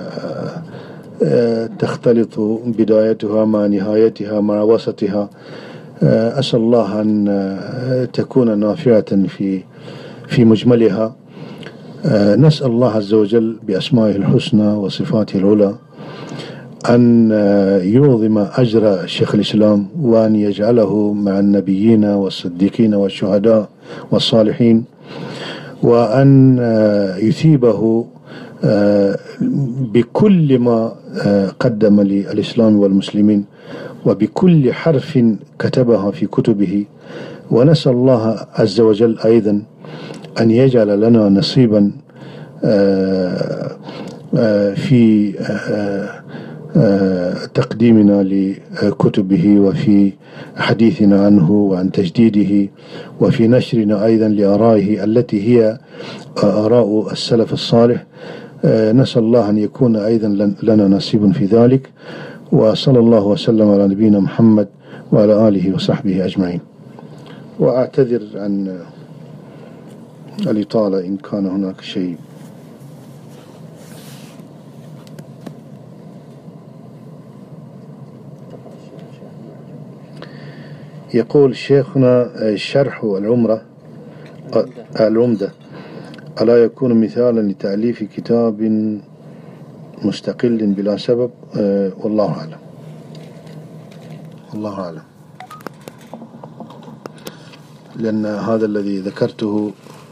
تختلط بدايتها مع نهايتها مع وسطها، أسأل الله أن تكون نافعة في مجملها. نسأل الله عز وجل بأسمائه الحسنى وصفاته العلى أن يعظم أجر شيخ الإسلام، وأن يجعله مع النبيين والصديقين والشهداء والصالحين، وأن يثيبه بكل ما قدم للإسلام والمسلمين، وبكل حرف كتبها في كتبه. ونسأل الله عز وجل أيضا أن يجعل لنا نصيبا في تقديمنا لكتبه، وفي حديثنا عنه وعن تجديده، وفي نشرنا أيضا لآرائه التي هي آراء السلف الصالح. نسأل الله أن يكون أيضا لنا نصيب في ذلك. وصلى الله وسلم على نبينا محمد وعلى آله وصحبه أجمعين. وأعتذر عن الإطالة إن كان هناك شيء. يقول شيخنا: شرح العمدة ألا يكون مثالا لتأليف كتاب مستقل بلا سبب؟ والله أعلم. الله أعلم، لأن هذا الذي ذكرته